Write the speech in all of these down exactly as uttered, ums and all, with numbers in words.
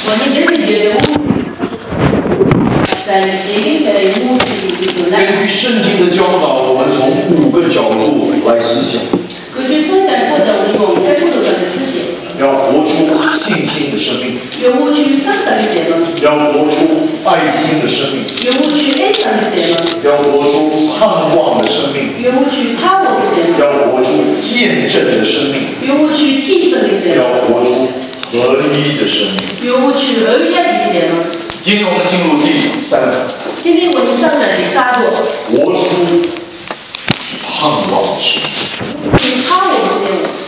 我们这里觉得在这里的物质根据圣经的教导，我们从五个角度来思想。 根据圣经教导，我们在不同的思想。 要活出信心的生命。 要活出圣诞的节日。 要活出爱心的生命。 要活出爱心的节日。 要活出盼望的生命。 要活出盼望的节日。 要活出见证的生命。 要活出见证的节日。 要活出合一的生命。 要活出合一的节日。 今天我们进入第三章。 今天我们上的第三章。 活出盼望的生命。 去盼望的节日。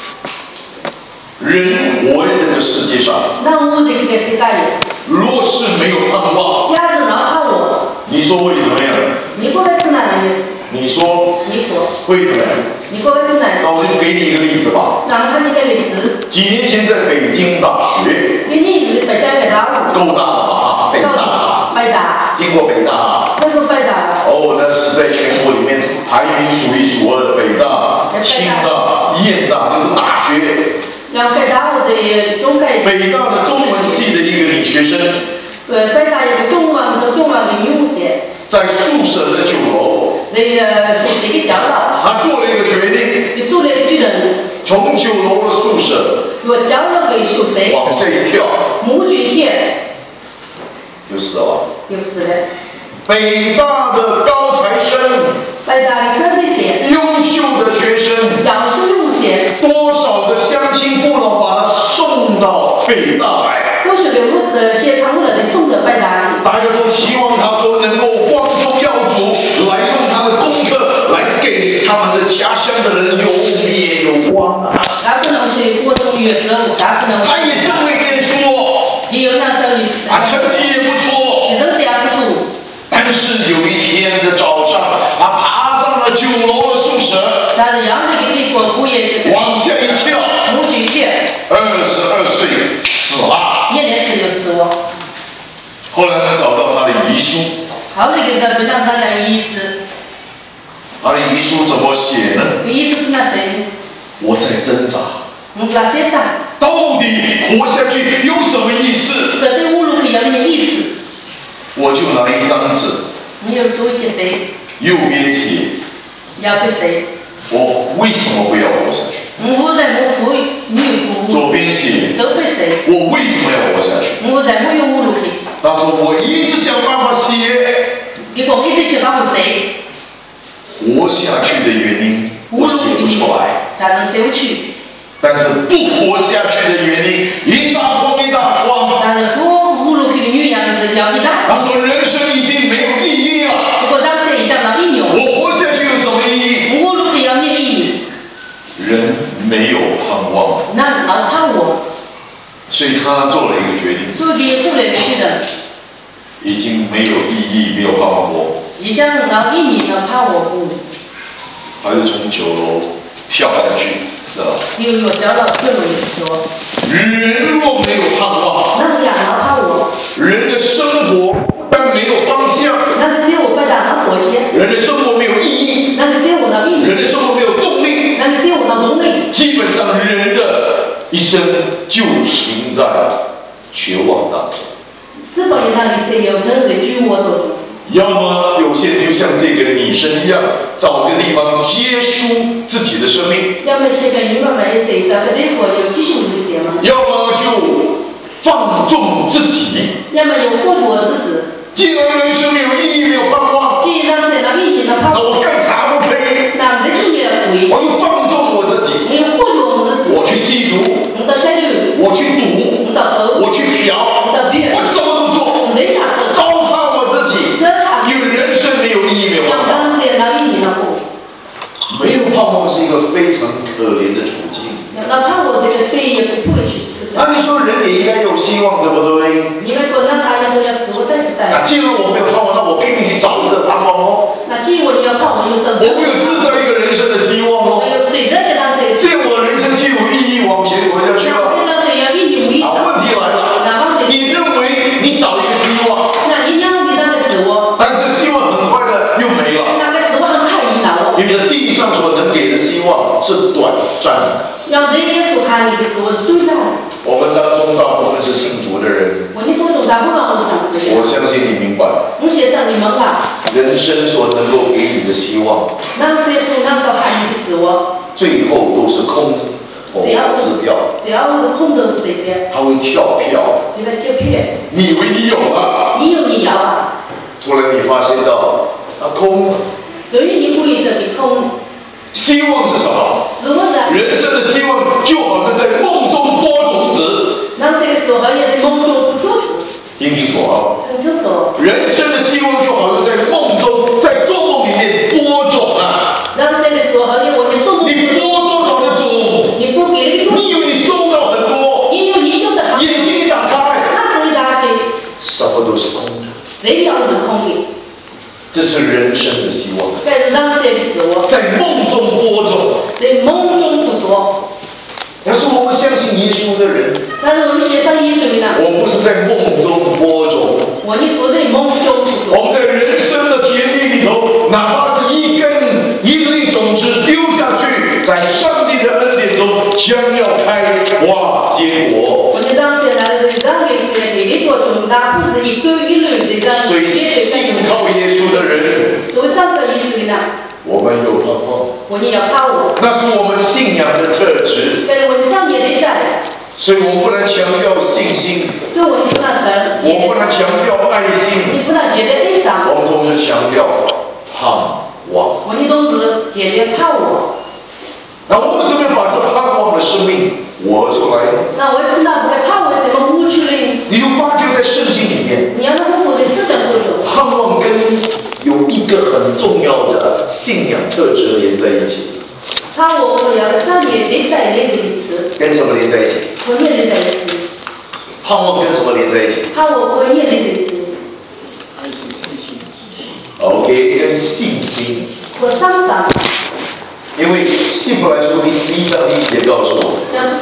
人活在这个世界上， 那我这个世界里， 若是没有盼望， 要是能盼望， 你说会怎么样？ 你过来是哪里？ 你说， 你说会怎么样？ 你过来是哪里？ 那我就给你一个例子吧。 让我看你个例子。 几年前在北京大学， 几年前北京北大， 够大了吧？北大， 北大， 听过北大？ 听过北大。 哦，那是在全国里面排名数一数二的北大、清大、燕大，就是大学。 然后北大我的中概。 北大的中文系的一个女学生。 呃，北大一个中文和中文的女学。在宿舍的九楼。 那个是一个教导。 她做了一个决定。 你做了一个决定。 从九楼的宿舍。 我教了给宿舍。 往下一跳。 母举一跳。 就死了。 就死了。 北大的高材生。 北大的高材生。 优秀的学生。 优秀的学生。 多少的乡亲父老把他送到北大来。 多少的物质现场的送到北大去。 大家都希望他说能够光宗耀祖，来用他的功课来给他们的家乡的人有灭有光啊。 他不能是光宗耀祖，他不能。 他也正会念书。 也有那时候你。 啊，成绩也不错。 你成绩也不错。 但是有一天的早上，他爬上了九楼的宿舍。 但是杨子给你过物业去。 往下一跳。 母举一跳。 二十二岁死了。 一年前就死了。 后来他找到他的遗书。 后来给他非常大的遗书。 他的遗书怎么写呢？ 遗书是哪写？ 我在挣扎。 我在挣扎。 到底活下去有什么意思？ 这对我如何有点意思？ 我就拿一张纸。 你有做一些谁？ 右边写。 要不谁？ 我为什么不要活下去？ 我在我会没有活。 左边写。 都被谁？ 我为什么要活下去？ 我在没有我如何？ 他说我一直想办法写。 结果一直想办法写。 活下去的原因我写不出来。 才能写不去。 但是不活下去的原因一大筐一大筐。 但是不活下去的原因是要一大。 他说人生已经没有意义了。 结果当时一讲到意义。 我活下去有什么意义？ 我如何要念意义？ 人没有盼望。 那老盼望。 所以他做了一个决定。 所以做了一个决定。 已经没有意义，没有盼望活。 已经到意义的盼望不。 还是从九楼跳下去，是吧？ 有有教到这种说。 人若没有盼望。 那是两个盼望。 人的生活但没有方向。 那是对我不大的妥协。 人的生活没有意义。 那是对我的意义。 人的生活没有动力。 那是对我的动力。 基本上人的一生就停在绝望当中。 基本上你是有人在绝望当中。 要么有些人就像这个女生一样，找个地方结束自己的生命。 要么是个女妈妈也是找个地方就结束自己了。 要么就放纵自己。 要么有过度自己。 既然人生没有意义，没有盼望。 既然在那意义的盼望。 那我干啥都可以。 那没意义的可以。 我就放纵我自己。 我有过度我自己。 我去吸毒。 我到吸毒。 我去赌。 我到喝。 我去嫖。 我到嫖。 我什么都做。 我没啥做。 糟蹋我自己。因为人生没有意义，没有盼望。没有盼望是一个非常可怜的处境。 那盼望这个谁也不会去吃。 那你说人也应该有希望，对不对？ 你们说那大家都要自我在在。 那既然我没有盼望，那我拼命去找一个盼望哦。 那既然我要盼望，有这。 我没有制造一个人生的希望哦。 我有谁在给他谁？ 这样我人生就有意义，往前活下去了。 现在谁要意义无意义？ 问题来了。你认为你找一个希望？ 那你让你那个自我。 但是希望很快的又没了。 那个自我很快已老了。 因为地上所能给的希望是短暂的。 让人也所看你的自我是短暂的。 我们当中大部分们是信主的人， 我你多种大部分我想对。 我相信你明白。 我写上你们吧。 人生所能够给你的希望， 那这是那个喊你死我。 最后都是空的。 只要自掉， 只要是空的这边， 它会跳票。 你们跳票。 你以为你有了？ 你有你要啊。 突然你发现到，它空了。 所以你不一定你空。 希望是什么？ 什么的？ 人生的希望就好像在梦中播种子。 那这个时候也在梦中不做主。 听清楚啊！ 听清楚。 人生的希望就好像在梦中，在做梦里面播种啊。 那这个时候你我你做梦。 你播多少的种？ 你播给你。 你以为你收到很多？ 你以为你收到很多？ 眼睛一打开， 那是一打开， 什么都是空的。 谁要是空的？ 这是人生的希望。 在让这个时候。 在梦中播种。 在梦中不做。 但是我们相信耶稣的人。 但是我们写上耶稣呢？ 我不是在梦中播种。 我你不在梦中不做。 我们在人生的田地里头，哪怕是一根一粒种子丢下去，在上帝的恩典中将要开花结果。 我们当前来是让给给你做种，哪不是一根一粒的让。 所以信靠耶稣的人。 所以上个耶稣呢？ 我们有盼望。 我也要盼望。 那是我们信仰的特质。 对，我们上也得在。 所以我不能强调信心。 所以我不能很。 我不能强调爱心。 你不能觉得悲伤。 我们同时强调盼望。 我们同时觉得盼望。 那我们怎么把这盼望的生命活出来？ 那我也不知道在盼望怎么活出来。 你就发觉在圣经里面。 你要让我的思想作用。 盼望跟有一个很重要的信仰特质连在一起。 盼望和要上面连在连在一起。 跟什么连在一起？ 和念连在一起。 盼望跟什么连在一起？ 盼望和念连在一起。 OK， 跟信心。 和相反。 因为希伯来书第十一章第一节告诉我，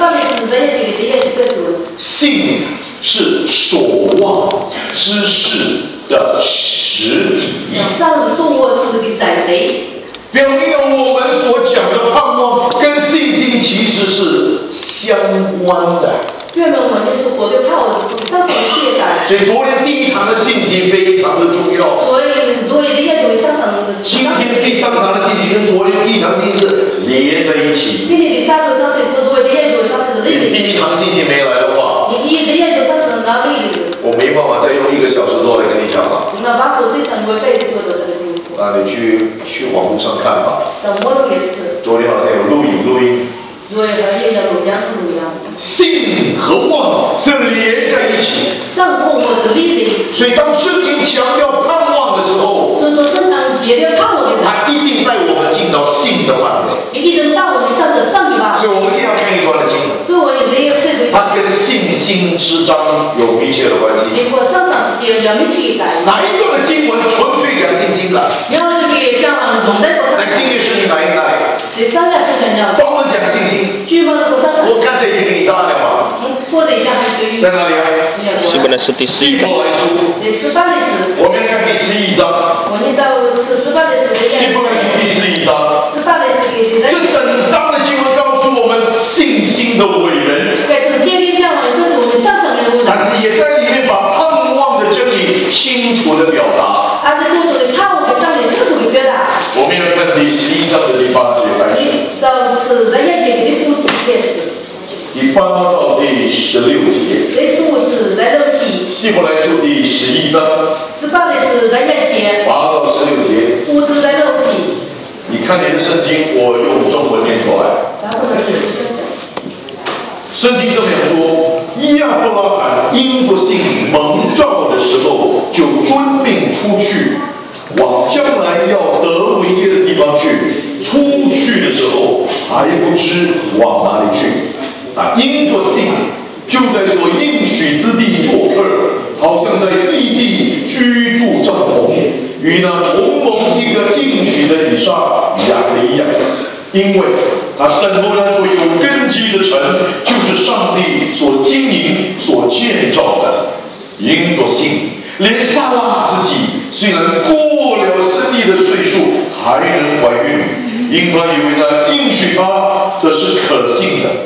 信是所望之事的实底。表明了我们所讲的盼望跟信心其实是相关的。所以昨天第一堂的信息非常的重要。今天第三堂的信息跟昨天第一堂信息是连在一起。第一堂信息没来的话，我没办法再用一个小时多来跟你讲了。那你去去网络上看吧。昨天好像有录影录音。信和望是连在一起。所以当圣经强调盼望的时候，它一定带我们进到信的范围。所以我们现在要看一段的经文，它跟信心之章有密切的关系。哪一段的经文纯粹讲信心的？来，新约是你哪一代？帮我讲信心。我刚才已经给你答案了嘛？在哪里啊？ 希伯来书第十一章。 我们看第十一章。希伯来书第十一章。这整章的经文告诉我们信心的伟人，但是也在里面把盼望的真理清楚的表达。我们要看第十一章的第八节开始。第八到第十六节。希伯来书第十一章。八到十六节。你看你的圣经，我用中文念出来。圣经这么说：亚伯拉罕因不信蒙召的时候，就遵命出去，往将来要得为业的地方去。出去的时候还不知往哪里去。啊，因着信，就在所应许之地做客，好像在异地居住帐篷，与那同盟一个应许的以撒、雅各一样。因为他等候那座有根基的城，就是上帝所经营、所建造的。因着信，连撒拉自己虽然过了生育的岁数，还能怀孕，因他以为那应许他的是可信的。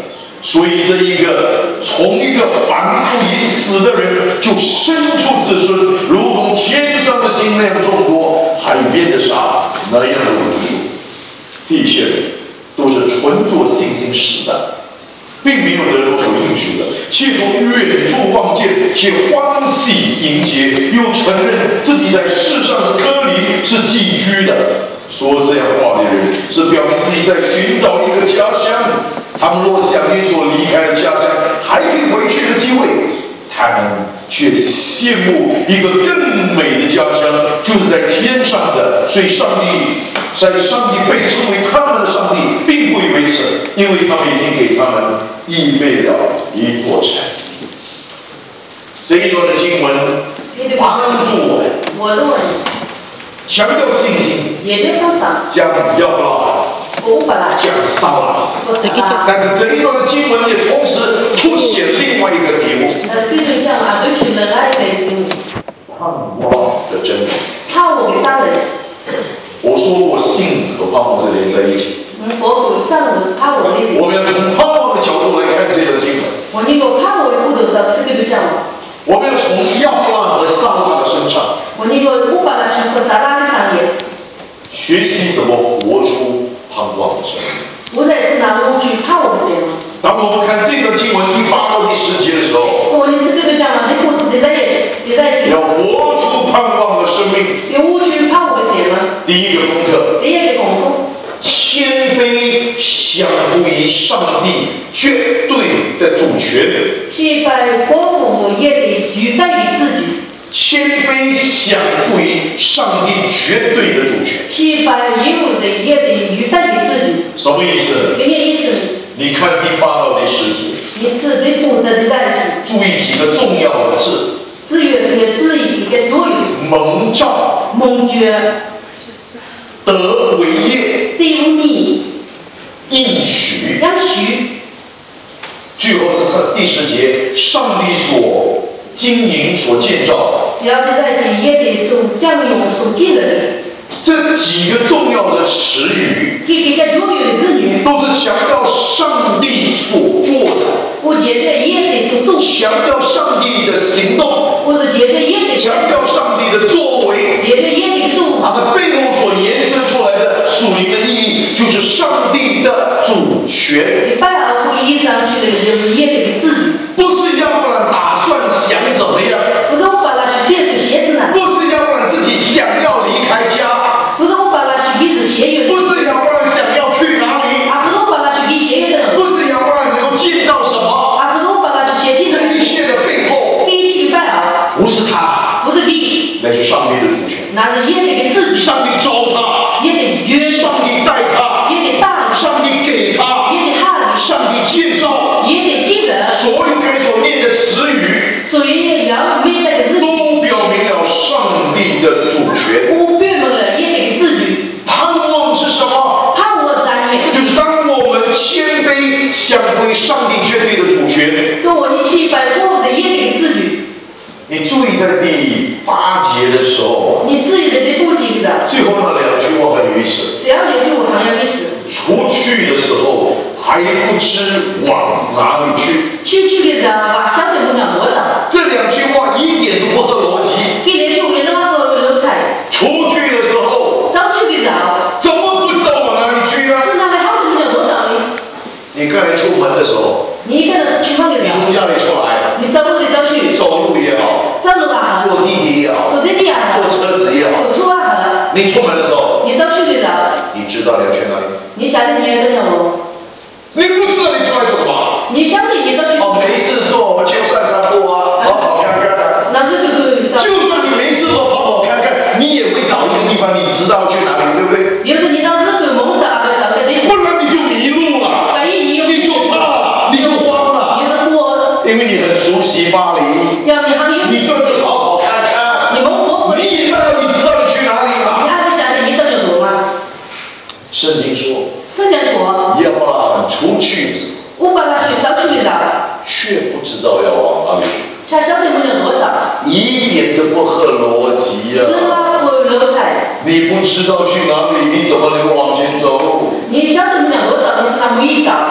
所以这一个从一个反复已死的人，就生出子孙，如同天上的星那样众多，海边的沙那样的无数。这一切都是纯做信心实的，并没有得着所应许的，且从远处望见，且欢喜迎接，又承认自己在世上是割离，是寄居的。说这样话的人，是表明自己在寻找一个家乡。他们若想念所离开的家乡还可以回去的机会，他们却羡慕一个更美的家乡，就是在天上的。所以上帝在上帝被称为他们的上帝，并不以为耻，因为他们已经给他们预备了一座城。这一段的经文帮助我们， 我的问题， 强调信心， 也就上上， 讲要不拉， 我不啦， 讲撒拉。但是这一段的经文也同时凸显另外一个题目， 呃，对对，讲啊，对全人爱的盼望的真理。 怕我给杀人。 我说过，信和盼望是连在一起。 嗯，我上我怕我那我们要从盼望的角度来看这段经文。 我那个怕我不得的，这个就讲了。 我们要从亚伯拉和撒拉的身上， 我那个不把它和撒拉的上面， 学习怎么活出盼望的生命。 我在是拿我去怕我的人。 当我们看这段经文第八到第十节的时候， 我你是这个讲了，你我你在你在要活出盼望的生命。 有我去怕我的人吗？ 第一个功课， 第一个功课， 谦卑降服于上帝绝对的主权。 去把国父也得举在于自己。 谦卑降服于上帝绝对的主权。 去把义务的也得举在于自己。 什么意思？ 这个意思。 你看第八到第十节。 你是最负责的在一起。注意几个重要的字。 资源和资源一个作用。 蒙召。 蒙眷。 得为业。 得你。 应许。 应许。 最后是第十节，上帝所经营所建造， 只要是在这也得所将用所建的人。 这几个重要的词语， 这个重要的词语， 都是强调上帝所做的。 我觉得也得所做。 强调上帝的行动。 我是觉得也得。 强调上帝的作为。 觉得也得做。 它的背后所延伸出来的属灵的意义，就是上帝的主权。 你拜尔从意义上去的就是也得自己。 不是要不然打算想怎么样。 不是我把它去写出写出来。 不是要不然自己想要离开家。 不是我把它去给自写月。 不是要不然想要去哪里。 啊，不是我把它去给写月的。 不是要不然能够见到什么。 啊，不是我把它去写进。 这一切的背后。 第一期拜尔。 不是他。 不是你。 那是上帝的主权。 那是也得给自己。 上帝招他。 也得约。 上帝带他。 也得大。 上帝给他。 也得他。 上帝建造。 也得进的。 所有该所念的词语。 所以要没那个字。 都表明了上帝的主权。 我表明了也得自己。 盼望是什么？ 盼望在你。 就是当我们谦卑降服上帝绝对的主权。 跟我一起拜过的也得自己。 你注意在第八节的时候， 你自己的这不记得。 最后那两句话很有意思。 只要两句我很有意思。 出去的时候还不知往哪里去。 出去的时候把晓得不了多少。 这两句话一点都不合逻辑。 一点就没那么多流彩。 出去的时候。 早去的时候。 怎么不知道往哪里去啊？ 是那边好不了多少呢？ 你刚才出门的时候。 你一个人去哪里？ 你从家里出来。 你走路得走去。 走路也好。 走路啊。 坐地铁也好。 坐地铁也好。 坐车子也好。 坐车也好。 你出门的时候。 你走去的时候。 你知道你要去哪里？ 你晓得你要跟着我。 你不知道你出来做什么？ 你晓得你走去。 哦，没事做，我们去散散步啊，跑跑看看的。 那这就是。 就算你没事做，跑跑看看，你也会找一个地方，你知道去哪里，对不对？ 要是你当时做梦的，还找个地方。 不然你就迷路了。 万一你有。 你就怕了，你就慌了。 你是我。 因为你很熟悉巴黎。 要你还有。 你就是跑跑看看。 你问我。 你也知道你知道你去哪里了。 你还不晓得你怎么做吗？ 圣经说。 圣经说。 亚伯拉罕出去子。 我把他去找去的， 却不知道要往哪里。 才晓得没有多少。 一点都不合逻辑呀、啊！ 是吗？我逻彩。 你不知道去哪里，你怎么能往前走？ 你晓得没有多少，你是他没找。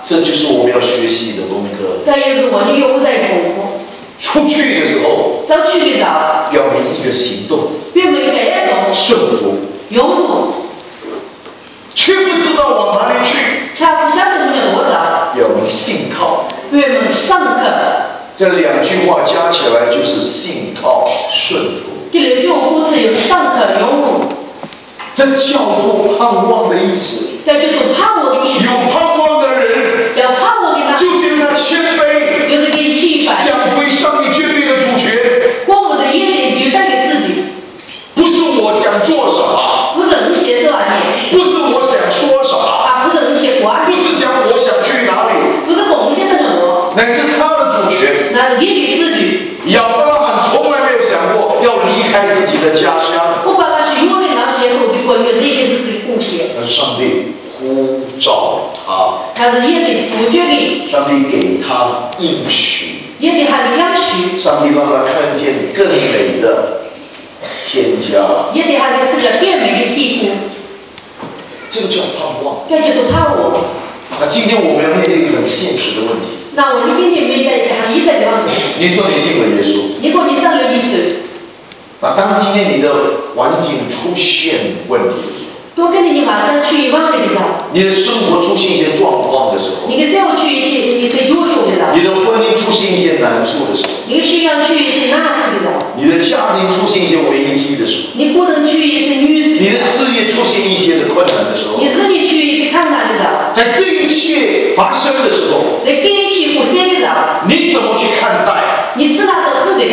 这就是我们要学习的功课。 这也是我们用在功夫。 出去的时候， 走出去的时候， 表明一个行动， 表明一个行动， 顺服， 拥护， 却不知道往哪里去， 却不晓得你的多少， 表明信靠， 表明上课。 这两句话加起来就是信靠顺服。 第六句话是有上课拥护， 这叫做盼望的意思。 这就是盼望的意思。 有盼望的人， 有盼望的人， 就是他谦卑， 就是给气氛， 想归上帝绝对的主权。 我们的眼里就带给自己， 不是我想做什么， 不是你写多少年， 不是我想说什么， 啊，不是你写话， 不是讲我想去哪里， 不是奉献的什么， 乃是他的主权。 那是你给自己。 亚伯拉罕从来没有想过要离开自己的家乡。 我把他是永远那些后的关于这些自己的贡献。 但是上帝呼召他， 他是也给不决定， 上帝给他应许， 也给他的应许， 上帝让他看见更美的天家， 也给他的这个更美的地图。 这个叫盼望。 这就是盼望。 那今天我们要面对一个很现实的问题。 那我们今天面对一个很现实的问题。 你说你信了耶稣， 你说你上了耶稣， 那当今天你的环境出现问题的时候， 多跟你马上去往那个地方， 你的生活出现一些状况的时候， 你的社会去一些一些优秀的人， 你的婚姻出现一些难处的时候， 你需要去一些纳税的人， 你的家庭出现一些危机的时候， 你不能去一些女子， 你的事业出现一些的困难的时候， 你自己去一些困难的人， 在这一切发生的时候， 在跟一起互相的人， 你怎么去看待？ 你是哪个处的？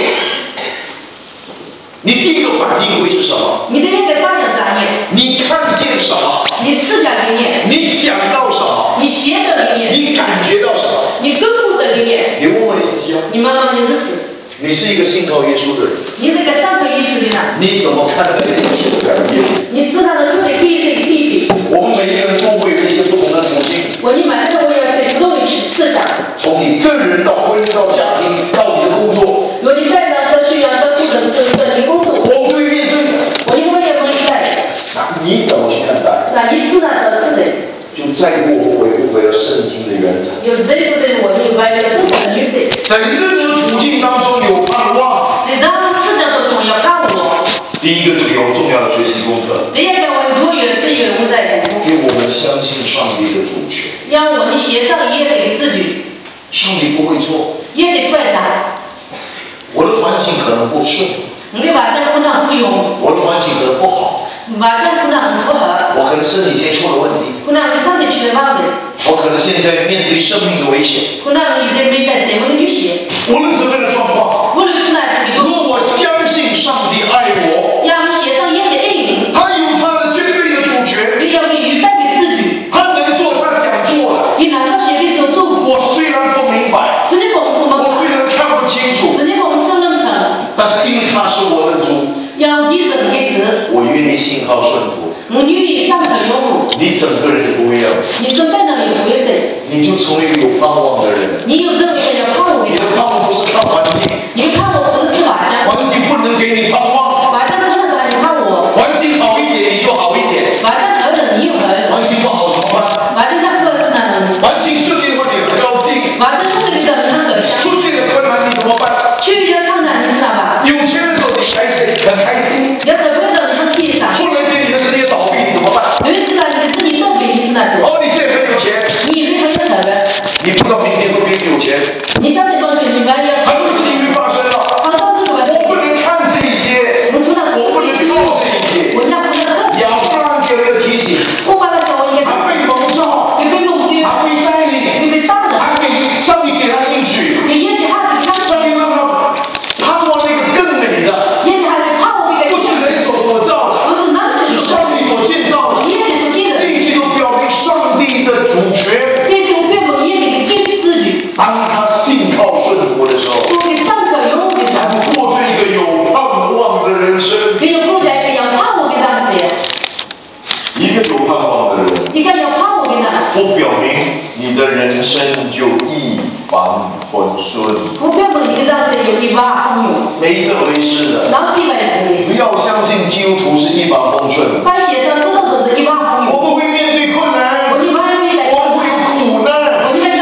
你第一个反应会是什么？ 你的那个方向专业， 你看见什么？ 你视角理念， 你想到什么？ 你学的理念， 你感觉到什么？ 你根部的理念， 你问问你自己啊！ 你慢慢的认识， 你是一个信靠耶稣的人， 你是个上头艺术的人， 你怎么看待这些的改变？ 你知道的处的第一个地地， 我们每一个人都会有一些不同的途径。 我你买这个我要在不同的市场， 从你个人到婚姻到家庭到你的工作， 有的在呢都需要都不能这这你工作， 我会面对。 我因为也不在， 那你怎么去看待？ 那你知道的是的， 就再过不回不回到圣经的原则。 有这个的我明白的是很女的， 在任何处境当中有盼望。 在任何事情当中要盼望。 第一个是有重要的学习功课。 第二个我如果有资源我在功夫， 因为我们相信上帝的主权。 让我们协商也得自己， 上帝不会错。 也得怪他。 我的环境可能不顺， 你的晚上不能不用， 我的环境可能不好， 晚上不能很不合， 我可能身体先出了问题， 不能你身体出了问题， 我可能现在面对生命的危险。 不能你在面对什么的危险， 无论什么样的状况， 无论是哪几种， 如果我相信上帝爱我， 让我们协商也得爱你， 他有他的绝对的主权， 你要给预备给自己， 他能做他想做的。 你难道写给手做？ 我虽然不明白， 是你功夫吗？ 我虽然看不清楚， 是你功夫认成， 但是因为他是我的主， 要你认给子， 我愿意信靠顺服。 我愿意上头拥护， 你整个人不一样， 你跟在那里不会的， 你就成为一个有盼望的人。 你有这个要盼望你的， 的盼望不是看环境， 你盼望不是吃晚上， 环境不能给你盼望， 晚上不能管你看我， 环境好一点你就好一点， 晚上合着你有合， 环境不好怎么办？ 晚上他说是哪能？ 环境顺利的话你很高兴， 晚上处理的很可笑， 出现了困难你怎么办？ 去一下看看你知道吧？ 有钱的时候你开心很开心， 要是不的你很悲伤， 突然间你的事业倒闭你怎么办？ 有一次呢你自己动笔你知道不？ 哦，你现在很有钱， 你以为很有合的， 你不知道明天会不会有钱， 你相信东西你完全， 很多事情会发生了。 他说这个完我不能看这一些， 我不能， 我不能靠这一些。 我那不能看， 亚伯拉罕给了提醒， 我把他说一个， 还被蒙召， 你被弄丢， 还被带领， 你被杀了， 还被上帝给他应许， 你眼睛还是看， 上帝让他盼望那个更美的， 眼睛还是看我这个， 不是人手所造的， 不是男的是上帝所建造的。 眼睛是见的， 这一切都表明上帝的主权。 眼睛变不眼睛的跟自己， 当他信靠顺服的时候， 说的上课有我的他上， 就过着一个有盼望的人生。 没有不在这样看我的上子， 一个有盼望的人， 你看要看我的上。 不表明你的人生就一帆风顺， 不表明你的上子有一瓦风涌， 没这回事的。 老几百的， 不要相信基督徒是一帆风顺， 把写上知道都是一瓦风涌， 我们会面对困难， 我你妈没在， 我们会有苦难， 我你们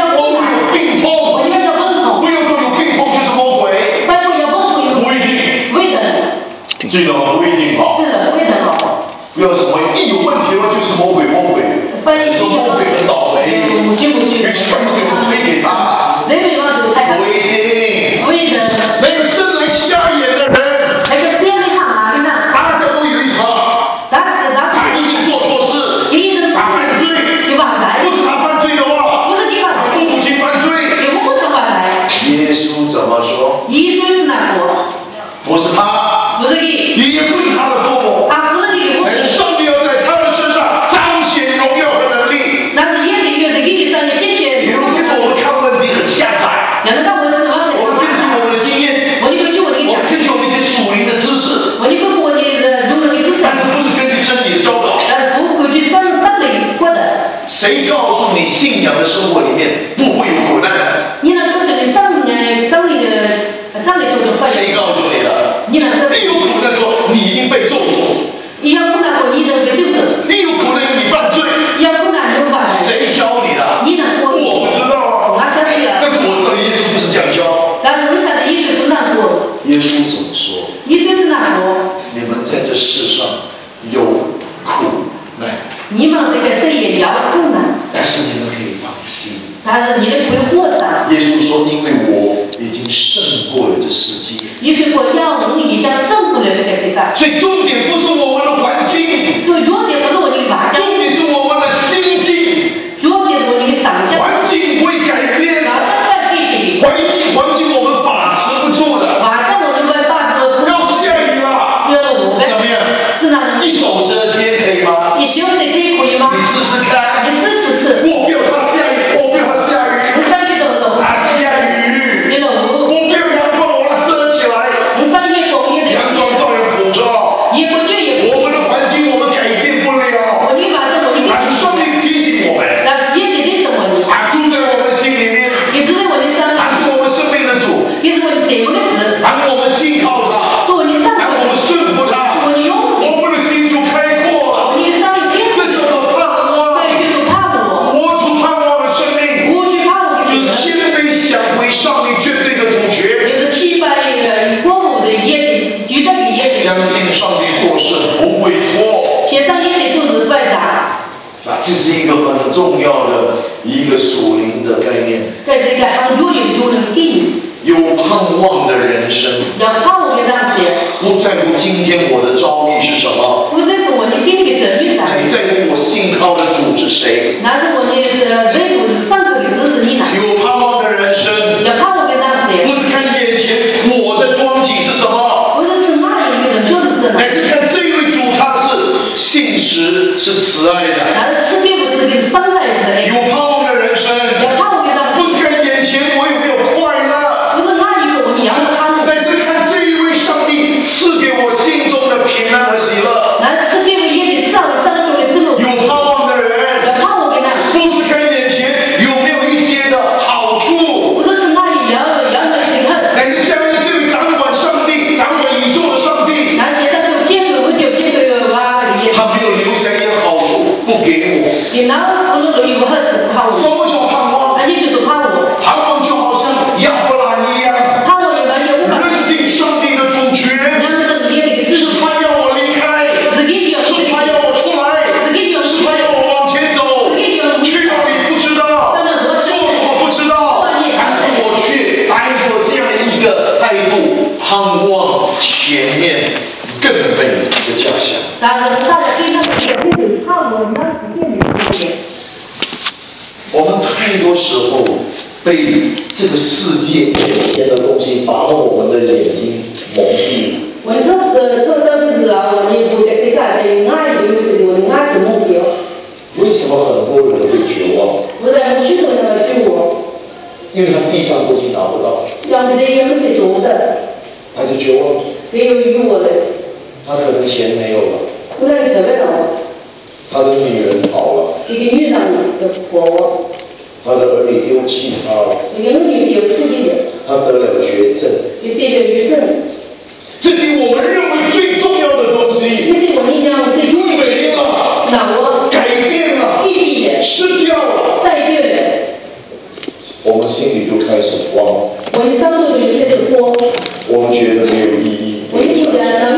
这个不一定好。 这个不一定好。 不要什么一有问题了就是魔鬼魔鬼，说魔鬼很倒霉， 不就不就全部都推给他。 人为往这个太不一定。 不一定。 那个生来瞎眼的人， 那个这样的他哪里呢？ 大家都以为他， 但是他他一定做错事， 一定他犯罪， 对吧？ 不是他犯罪的话， 不是你犯罪， 父亲犯罪， 也不可能犯罪。 耶稣怎么说？ 耶稣是哪个？ 不是他， 不是你， 也不是他的父母， 他不是你的父母。 上帝要在他的身上彰显荣耀和能力。 那是耶稣在给你上面这些。 有些时候我们看问题很狭窄， 有的看问题是往我们根据我们的经验， 我就根据我的我们根据我们一些属灵的知识， 我就根据我的融入的知识， 但是不是根据真理的教导。 但是不根据真真理过的。 谁告诉你信仰的生活里面不会有苦难？ 你能说这个真呃真理的真理中的坏？ 谁告诉你的？ 你能说？ 你有苦难说你已经被咒诅。 你要苦难过，你能被救赎。 你有苦难你犯罪。 你要苦难你有犯罪。 谁教你的？ 你能说？ 我不知道啊。 我晓得呀。 但是我知道耶稣不是这样教。 但是我晓得耶稣是哪说？ 耶稣怎么说？ 耶稣是哪说？ 你们在这世上有苦难。 你们这个世也要苦难。 但是你们可以放心。 但是你的不会获胜。 耶稣说：“因为我已经胜过了这世界。” 耶稣说：“要我们已经胜过了这个世界。” 所以重点不是我们的环境， 所以重点不是我的环境， 重点是我们的心境。 重点是我的长相。 环境不会改变， 环境环境环境我们把持不住的。 环境我们没把持不住。 要下雨了， 要我们怎么样？ 是哪能？ 一手遮天可以吗？ 你修这天可以吗？ 你试试看。 你试试试。 我不要它下雨，我不要它下雨。 你翻去走走。 它下雨。 你走。 我不要阳光，我要遮起来。 你翻越走越。 阳光照样普照。 也不就也。 我们的环境我们改变不了。 我你反正我一定。 但是上帝提醒我们。 但是也得什么？ 他住在我们心里面。 也住在我的心里。 他是我们生命的主。 也是我的节目的主。 然后我们信靠他。 做你上。 然后我们顺服他。 我用。 我们的心就开阔了。 你上一天。 这叫做盼望。 这就是盼望。 活出盼望的生命。 活出盼望的生命。 就是谦卑降回上帝绝对的主权。 就是期盼呃国母的也绝对的也。 相信上帝做事不会错。 写上一些都是拜他。 啊，这是一个很重要的一个属灵的概念。 这是一个很有用有能定。 有盼望的人生。 有盼望的人生。 不在乎今天我的遭遇是什么。 不在乎我的经历的是啥。 乃在乎我信靠的主是谁。 那是我的呃人物上头的主是你哪。 有盼望的人生。 有盼望的人生。 不是看眼前我的光景是什么。 不是指那一个人做的是什么。 乃是看这位主他是信实是慈爱的。 那是并不是给伤害的。 有盼望的人生。 有盼望的人生。 不是看眼前我有没有快乐。 不是那一个我娘的盼望。 乃是看这一位上帝赐给我心中的平安和喜乐。 那是给我眼里上上头的之路。 有盼望的人。 有盼望的人。 不是看眼前有没有一些的好处。 不是指那里要要来心恨。 乃是相信这位掌管上帝、掌管宇宙的上帝。 那现在就见过就见过哇的意思。 他没有留下一点好处不给我。 你那不是留有很好。 什么叫盼望？ 那你就是盼望。 盼望就好像亚伯拉一样。 盼望有没有？ 认定上帝的主权。是他要我离开。是他要我出来。是他要我往前走。去哪里不知道。做什么不知道。但是我却带着这样一个态度，盼望前面更美的家乡。 但是大家对他们的这种盼望，那是变的一点。 我们太多时候被这个世界眼前的东西把我们的眼睛蒙蔽了。 我说是说到就是啊，我们不在这个在爱就是我爱是目标。 为什么很多人会绝望？ 我在许多人对我。 因为他地上东西拿不到。 要不这有些多的。 他就绝望。 没有与我的。 他可能钱没有了。 不能特别了。 他的女人跑了。 一个女人的活。 他的儿女丢弃他了。 一个儿女丢弃的。 他得了绝症。 就得了绝症。 这是我们认为最重要的东西。 这是我们讲最重要的。 没了。 那我。 改变了。 异地的。 失掉了。 再见了。 我们心里就开始慌。 我的当中就开始慌。 我们觉得没有意义。 我就觉得没有意义。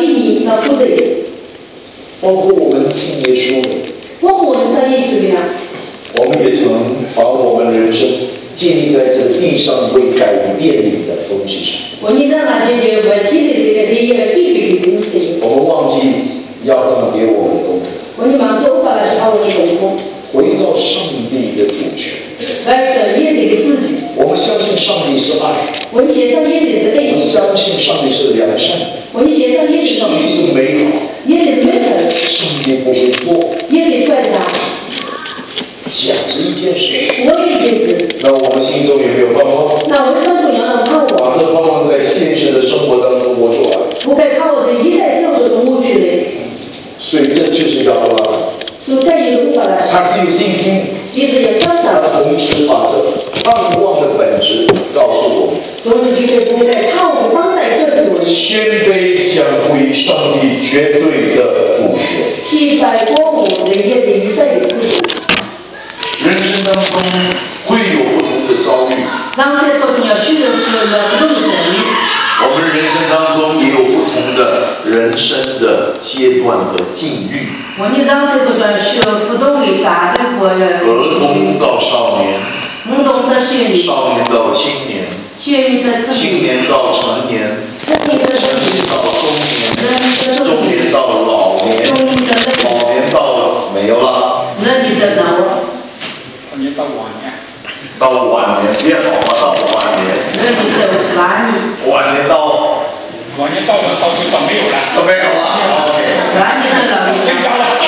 那不对。 包括我们信耶稣的， 包括我们在耶稣里啊， 我们也曾把我们人生建立在这个地上会改变你的东西上。 我们让他解决我建立这个第一个地理的东西。 我们忘记要让给我们功课。 我们忙做法来把我们功课。 回到上帝的主权。 来整耶里的自己。 我们相信上帝是爱。 我们写上耶里的爱。 我们相信上帝是良善。 我们写上耶里的上帝是美好。 耶里是美好。 上帝不会错。 耶里不会错。 讲是一件事， 我也一件事。 那我们心中有没有盼望？ 那我们心中有没有盼望？ 把这盼望在现实的生活当中活出来。 我该盼望在一代就是中国去的。 所以这就是亚伯拉罕。 所以这一个来， 他是有信心， 其实也相信。 他同时把这盼望的本质告诉我们。 同时这个不在盼望当代这种谦卑降归上帝绝对的主权。 七百光武的一个比赛有自己。 人生当中会有不同的遭遇。 然后在说你要去的是不同的人。 我们人生当中也有不同的人生的阶段和境遇。 我们当时都在学不同的啥的过人。 儿童到少年。 儿童到少年。 少年到青年。青年到成年。成年到中年。中年到老年。老年到了没有了。 那你的呢？ 你到晚年。 到晚年也好嘛，到晚年。 那你的晚年。 晚年到。 晚年到了，到地方没有了。 都没有了。 晚年的老年。 睡着了。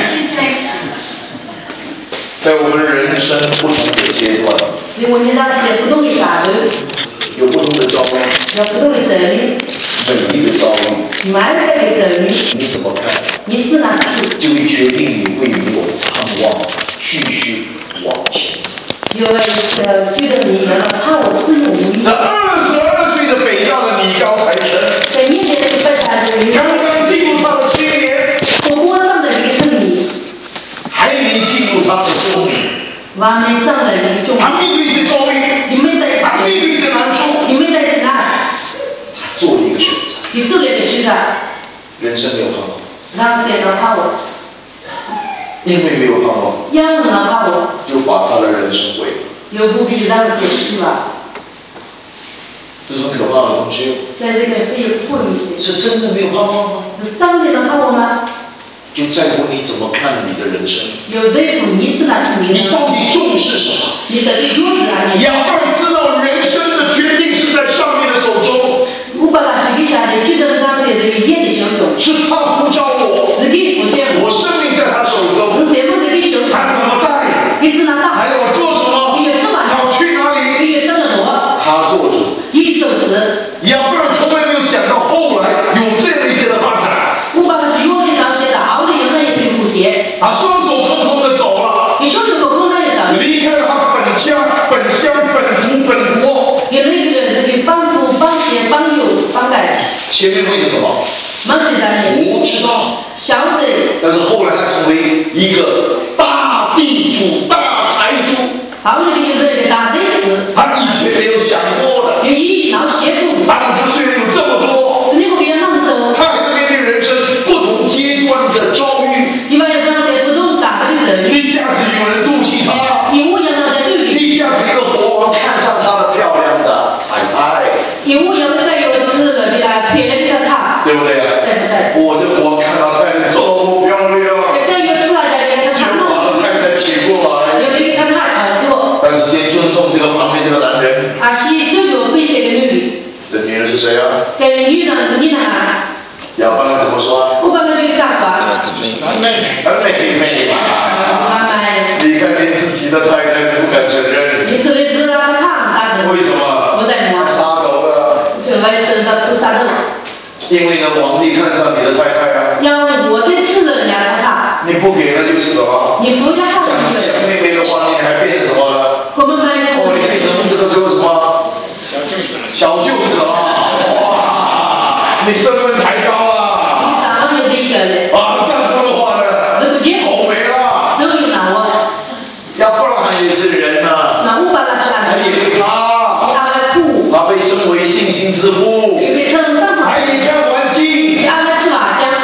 在我们人生不同的阶段。 我们当时不同的啥的。 有不同的遭遇。 有不同的遭遇。 美丽的遭遇。 满满的遭遇。 你怎么看？ 你是哪去？ 就会决定你会有盼望，继续往前。 有呃，觉得你要怕我自由你。 这二十二岁的北大的李高材生， 在一年是北大的李高。 刚刚进入他的青年。 火锅上的一个生意。 还没进入他的中年。 完美上的一个中年。 他面对一些遭遇。 你没在。 他面对一些难处。 你没在哪？ 他做了一个选择。 你做了一个选择。 人生没有盼望。 那谁能盼望？ 因为没有盼望。 因为能盼望。 就把他的人生毁了。 有不必让解释吧？ 这是可怕的东西。 在这个非不理解。 是真的没有盼望吗？ 是真的能盼望吗？ 就在乎你怎么看你的人生。 有在乎你是哪里？ 你到底重视什么？ 你到底重视哪里？ 亚伯知道人生的决定是在上帝的手中。 我把它写给下来，觉得上帝这个眼的相中。 是他呼召我。 是你呼召我生命在他手中。 我怎么在你手中？ 他怎么带？ 你是哪大？ 还要做什么？ 你有什么？ 要去哪里？ 你有什么做？ 他做主。 你做事。 亚伯从来没有想到后来有这样一些的发展。 我把它用这张写的，后来有那一些故事。 他双手空空的走了。 你双手空空的走。 离开了他本家、本乡、本族、本国。 有那个这个帮扶、帮协、帮友、帮带。 前面会是什么？ 忙是啥呢？ 不知道。 晓得。 但是后来他成为一个大地主、大财主。 后来就是一个大财主。 他以前没有想过的。 有一脑协助。 他的虽然有这么多， 你不给那么多。 他还是面对人生不同阶段的遭遇。 因为上在不同大的人。 一下子有人妒忌他。 因为要在对比。 一下子一个国王看上他的漂亮的太太。 因为要在有是的来漂亮的他。 对不对啊？ 对不对？ 我这国王看他太太这么漂亮。 这有出来的人， 就把他太太请过来。 有这个他炒作。 但是先尊重这个旁边这个男人。 啊，是尊重这些个女。 这女人是谁啊？ 跟女人是你哪？ 亚伯拉罕怎么说？ 我把那个咋说？ 很美。 很美美嘛。你看连自己的太太都不敢承认。 你特别是那个烫大的。 为什么？ 我在摸。 杀头了。 就为是他不杀头。 因为呢，皇帝看上你的太太啊。 要我在吃人家的他。 你不给那就死了。 你不要好。 讲讲妹妹的话，你还变成什么了？ 我们买的。 哦，你变成这个叫什么？ 小舅子。 小舅子了。哇，你身份抬高了。 你咋么有这个人？ 啊，这样说的话呢？ 那是你。 口没了。 都有哪我？ 亚伯拉罕也是人呐。 那我把他出来。 他也会怕。 他会哭。 他被称为信心之父。 也被称上。 还得看环境。 他会吃麻将。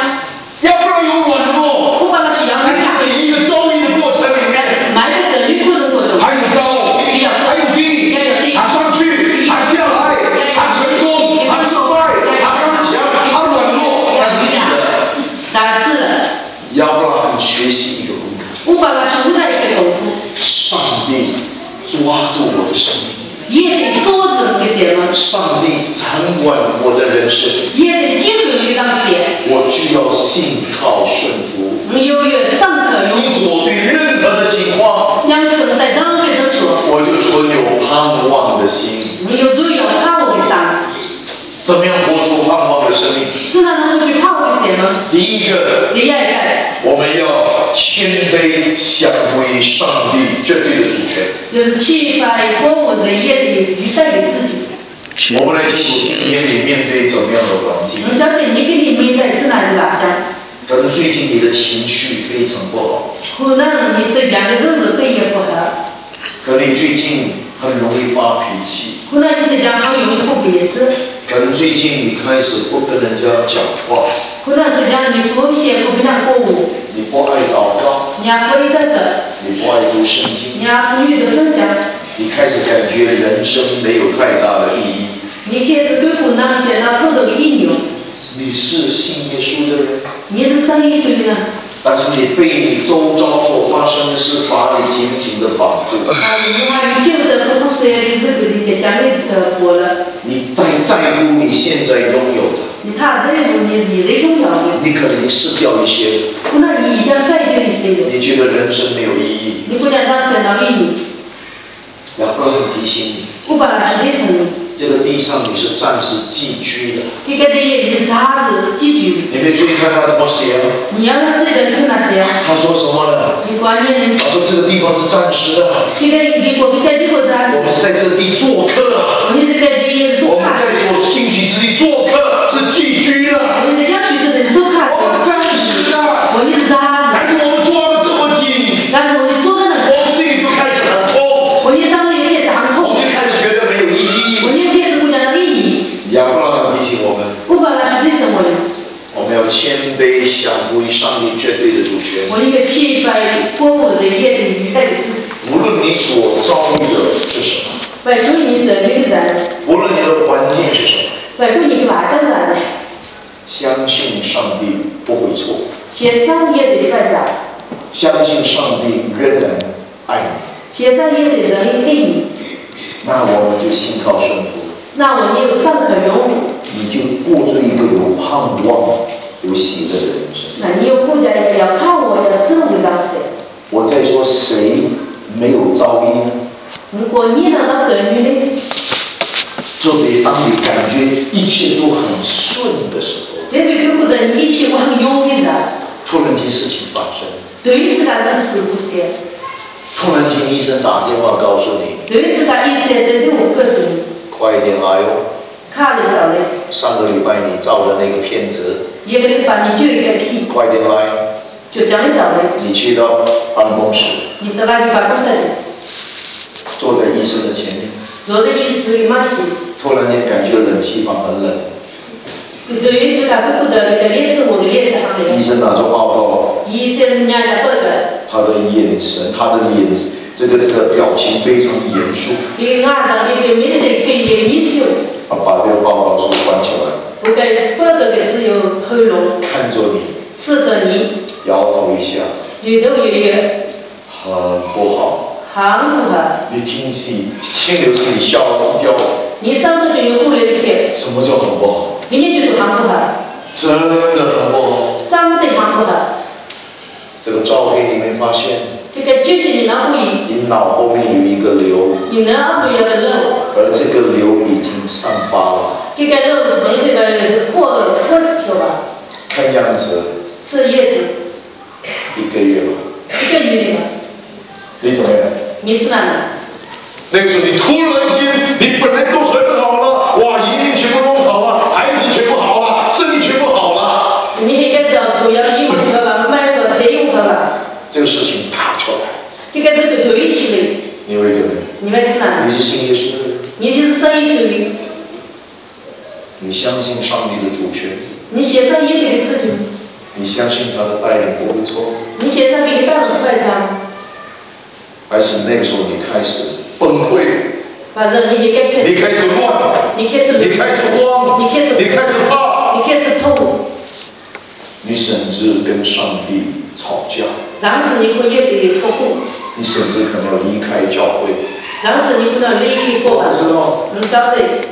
上帝掌管我的人生， 也得接受这张脸， 我只要信靠顺服。 你有越上可用， 因此我对任何的情况， 让神在当中说， 我就存有盼望的心。 你有最有盼望的心。 怎么样活出盼望的生命？ 是让他们去盼望什么？ 第一个， 第二个， 我们要谦卑降归上帝绝对的主权。 就是气发过我的业力与带给自己。 我们来清楚今天你面对怎么样的环境？ 我相信你跟你面对是哪个哪家？ 可能最近你的情绪非常不好。 可能你这两个日子非也不好。 可能你最近很容易发脾气。 可能你这两个容易不别致。 可能最近你开始不跟人家讲话。 可能是讲你不写不跟他过午。 你不爱祷告。 你还不会在这。 你不爱读圣经。 你还不遇到分享。 你开始感觉人生没有太大的意义。 你开始对苦难显得碰到个应用。 你是信耶稣的人。 你是信耶稣的人。 但是你被你周遭所发生的事把你紧紧的绑住。 啊，你看你就是不不是你这个理解讲的活了。 你太在乎你现在拥有的。 你太在乎你你的拥有的。 你可能失掉一些。 那你已经再掉一些。 你觉得人生没有意义。 你不想让人到意义。 亚伯拉罕提醒你。 我把它实际成。 这个地上你是暂时寄居的。 这个地也是暂时寄居。 你没注意看他怎么写啊？ 你要让这个人跟他写。 他说什么呢？ 你关键。 他说这个地方是暂时的。 这个地我们在这个站。 我们是在这地做客。 你是在这里做客。 我们在所兴起之地做客，是寄居的。 你是要去这里做客。 我们暂时的。 我们是暂时。 但是我们抓得这么紧。 但是我们做的呢？ 我们心里就开始很痛。 我们上面有点伤痛。 我们就开始觉得没有意义。 我们开始不讲意义。 亚伯拉罕提醒我们。 我把它实际成为。 我们要谦卑降归上帝绝对的主权。 我一个气派过我的业力与带给自己。 无论你所遭遇的是什么。 摆出你的那个人。 无论你的环境是什么。 摆出你把当然。 相信上帝不会错。 写上业的代价。 相信上帝仍然爱你。 写上业的人爱你。 那我们就信靠顺服。 那我们有上可用。 你就过着一个有盼望、有喜乐的人生。 那你又过着一个要看我的生活当中。 我在说谁没有遭遇呢？ 如果你能到这里呢？ 特别当你感觉一切都很顺的时候。 特别觉得你一切很容易的。 突然间事情发生。 对自家的是不是？ 突然间医生打电话告诉你。 对自家医生在对我告诉你。 快一点来哦。 看得到嘞。 上个礼拜你照的那个片子。 一个礼拜你就一个屁。 快点来。 就这样找嘞。 你去到办公室。 你到哪里办公室？ 坐在医生的前面。 坐在医生的马西。 突然间感觉冷气房很冷。 对于自家不觉得那个脸色，我的脸色很冷。 医生拿着报告。 医生人家报告。 他的眼神，他的脸，这个这个表情非常严肃。 你按照你的面对可以研究。 他把这个报告书关起来。 我给报告的只有喉咙。 看着你。 视着你。 摇头一下。 摇头一摇。 很不好。 很不好。 你听起，听流是你吓了一跳。 你上次就有过来一天。 什么叫很不好？ 你就觉得很不好。 真的很不好。 真的很不好。 这个照片里面发现。 这个就是你脑部里。 你脑后面有一个瘤。 你脑部有个瘤。 而这个瘤已经散发了。 这个瘤没这个破了破掉了。 看样子。 是叶子。 一个月吧。 一个月吧。 你怎么样？ 你是哪的？ 那个时候你突然间，你本来都很好了，哇，一定全部都好了，孩子全部好了，身体全部好了。 你应该知道说要用它吧，买个再用它吧。 这个事情啪出来。 这个这个对起来。 你会怎么样？ 你会是哪？ 你是信耶稣的人。 你就是生意主义。 你相信上帝的主权。 你写上耶稣的事情。 你相信他的带领不会错。 你写上给大人快章。 还是那个时候你开始崩溃。 反正你开始。 你开始乱。 你开始。 你开始慌。 你开始。 你开始怕。 你开始痛。 你甚至跟上帝吵架。 然后你会也得错过。 你甚至可能要离开教会。 然后你不能离开过吧？ 我知道。 你晓得。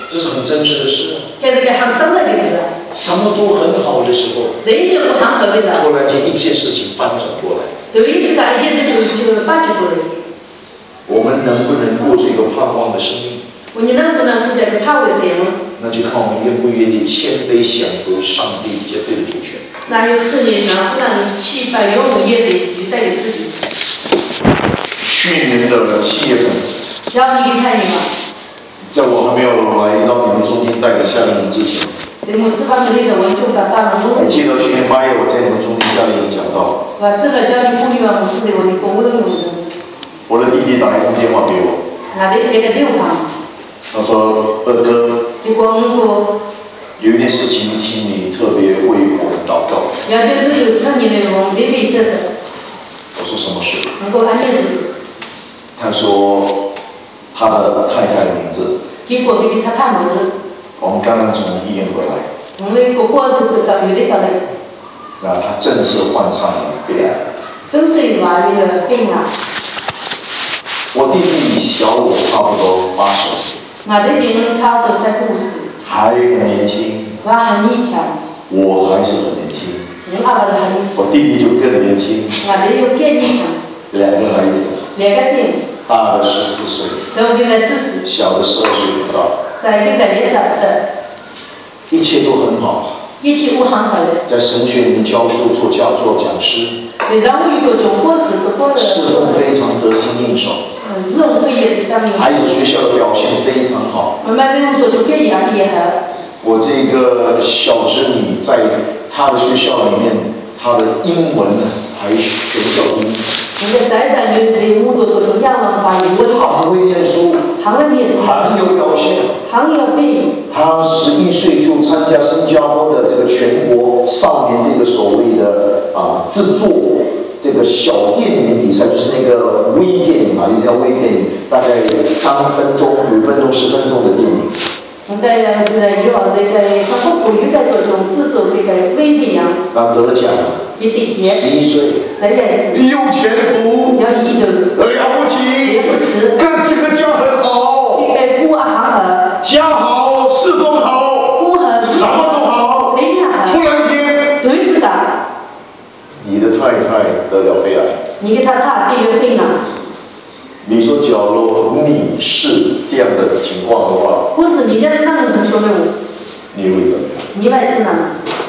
这是很真实的事。 这是个很真的例子。 什么都很好的时候， 人就不很好的时候， 突然间一件事情翻转过来。 对于这个一件事情就翻转过来。 我们能不能过这个盼望的生命？ 你能不能过这个盼望的生命？ 那就看我们愿不愿意谦卑降服上帝绝对的主权。 那就是你能不能期盼拥有业的与在你自己。 去年的七月份， 要你给参与吗？ 在我还没有来到你们中间带领夏令营之前， 对，我这方面的我就把大门还记得去年八月我在你们中间夏令营讲到， 我这个教你公寓啊，我是的，我的公务用的。 我的弟弟打一通电话给我， 那得接个电话。 他说：“二哥， 结果我有一件事情，请你特别为我祷告。” 要就是有成年的我们得为这个。 我说什么事？ 能够安念的。 他说他的太太的名字。 结果给他看名字。 我们刚刚从医院回来。 我们个过就是找有的找的。 那他正式患上了肺癌。 正式患一个肺癌。 我弟弟小我差不多八十岁。 我的弟弟差不多三十五岁。 还很年轻。 我很年轻。 我还是很年轻。 我爸爸很年轻。 我弟弟就更年轻。 我弟弟又更年轻。 两个孩子。 两个弟。 大的十四岁。 都现在四十。 小的十二岁不到。 在现在也长的。 一切都很好。 一切都很好的。 在神学里面教书、做教、做讲师。 然后有个中国式中国的。 侍奉非常得心应手。 嗯，这种会也是上面。 孩子学校的表现非常好。 我们这种做出表扬也好。 我这个小侄女在她的学校里面，她的英文还全校第一。 我的仔仔女女我都做出样文化英文。 很会念书。 很会念书。 很有表现。 很有背。 她十一岁就参加新加坡的这个全国少年这个所谓的啊制作这个小电影比赛，就是那个微电影啊，一叫微电影，大概三分钟、五分钟、十分钟的电影。 现在是在以往这个他们国有在做种制作这个微电影。 那得奖。 一点钱。 十一岁。 对对。 有前途。 要一流。 了不起。 了不起。 跟这个家很好。 这个国很好。 家好，事工好。 国很。 什么都好。 非常好。 突然间。 对是的。 你的太太得了肺癌。 你给他差这个肺癌。 你说，假如你是这样的情况的话， 不是你家是那种程度的我， 你会怎么样？ 你会是哪？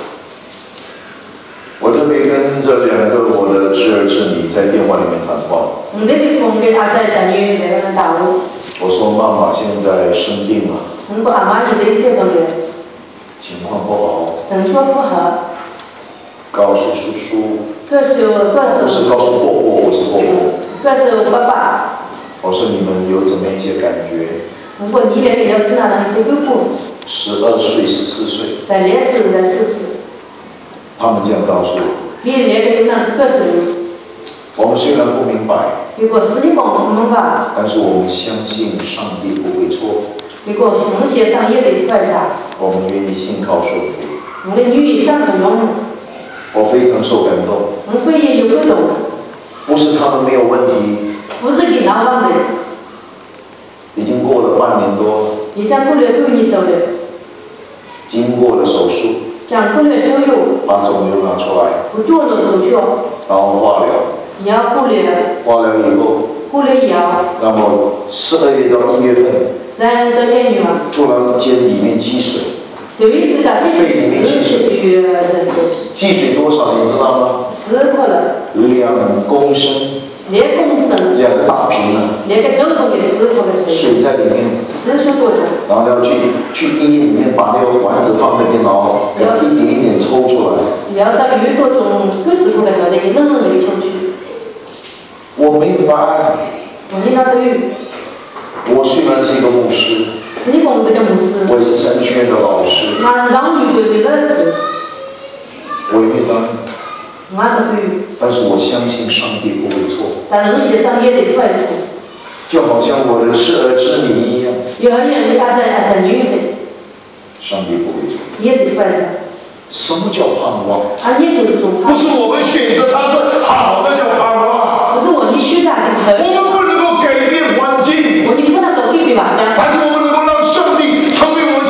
我特别跟这两个我的侄儿侄女在电话里面谈话。 我这边我给他在等于两个人打我。 我说妈妈现在生病了。 我说阿妈你这些东西。 情况不好。 怎说不好？ 告诉叔叔。 这是这是。 不是告诉婆婆，我是婆婆。 这是我爸爸。 我说你们有怎么一些感觉？ 我说你两个要知道那些都不。 十二岁、十四岁。 在两岁，在四岁。 他们这样告诉我。 你两个有那个是。 我们虽然不明白。 结果是你帮我们吧。 但是我们相信上帝不会错。 结果从学上也得怪他。 我们愿意信靠受苦。 我的女儿上很勇。 我非常受感动。 我会也有这种。 不是他们没有问题。 不是给拿忘的。 已经过了半年多。 已经过了半年多了。 经过了手术。 讲过了手术。 把肿瘤拿出来。 不做了手术。 然后化疗。 你要过了。 化疗以后。 过了以后。 那么十二月到一月份。 在这边有。 突然间里面积水。 对于这个肺里面积水。 积水多少你知道吗？ 十克了。 两公升。 两公升。 两个大瓶呢。 两个都是给十克的水。 水在里面。 十十多种。 然后要去去医院里面把那个丸子放那边，然后要一点一点抽出来。 要到有多种各式各样的那个冷冷的抽取。 我明白。 我明白对。 我虽然是一个牧师。 是你帮这个牧师。 我是神学院的老师。 那让女的的老师。 我也明白。 我是对。 但是我相信上帝不会错。 但是世界上也得快错。 就好像我的是儿子女一样。 有儿女他在他在女的。 上帝不会错。 也得快错。 什么叫盼望？ 啊，也就是说盼望。 不是我们选择它是好的叫盼望。 不是我们选择的。 我们不能够改变环境。 我们不能够改变环境。 但是我们能够让上帝成为我们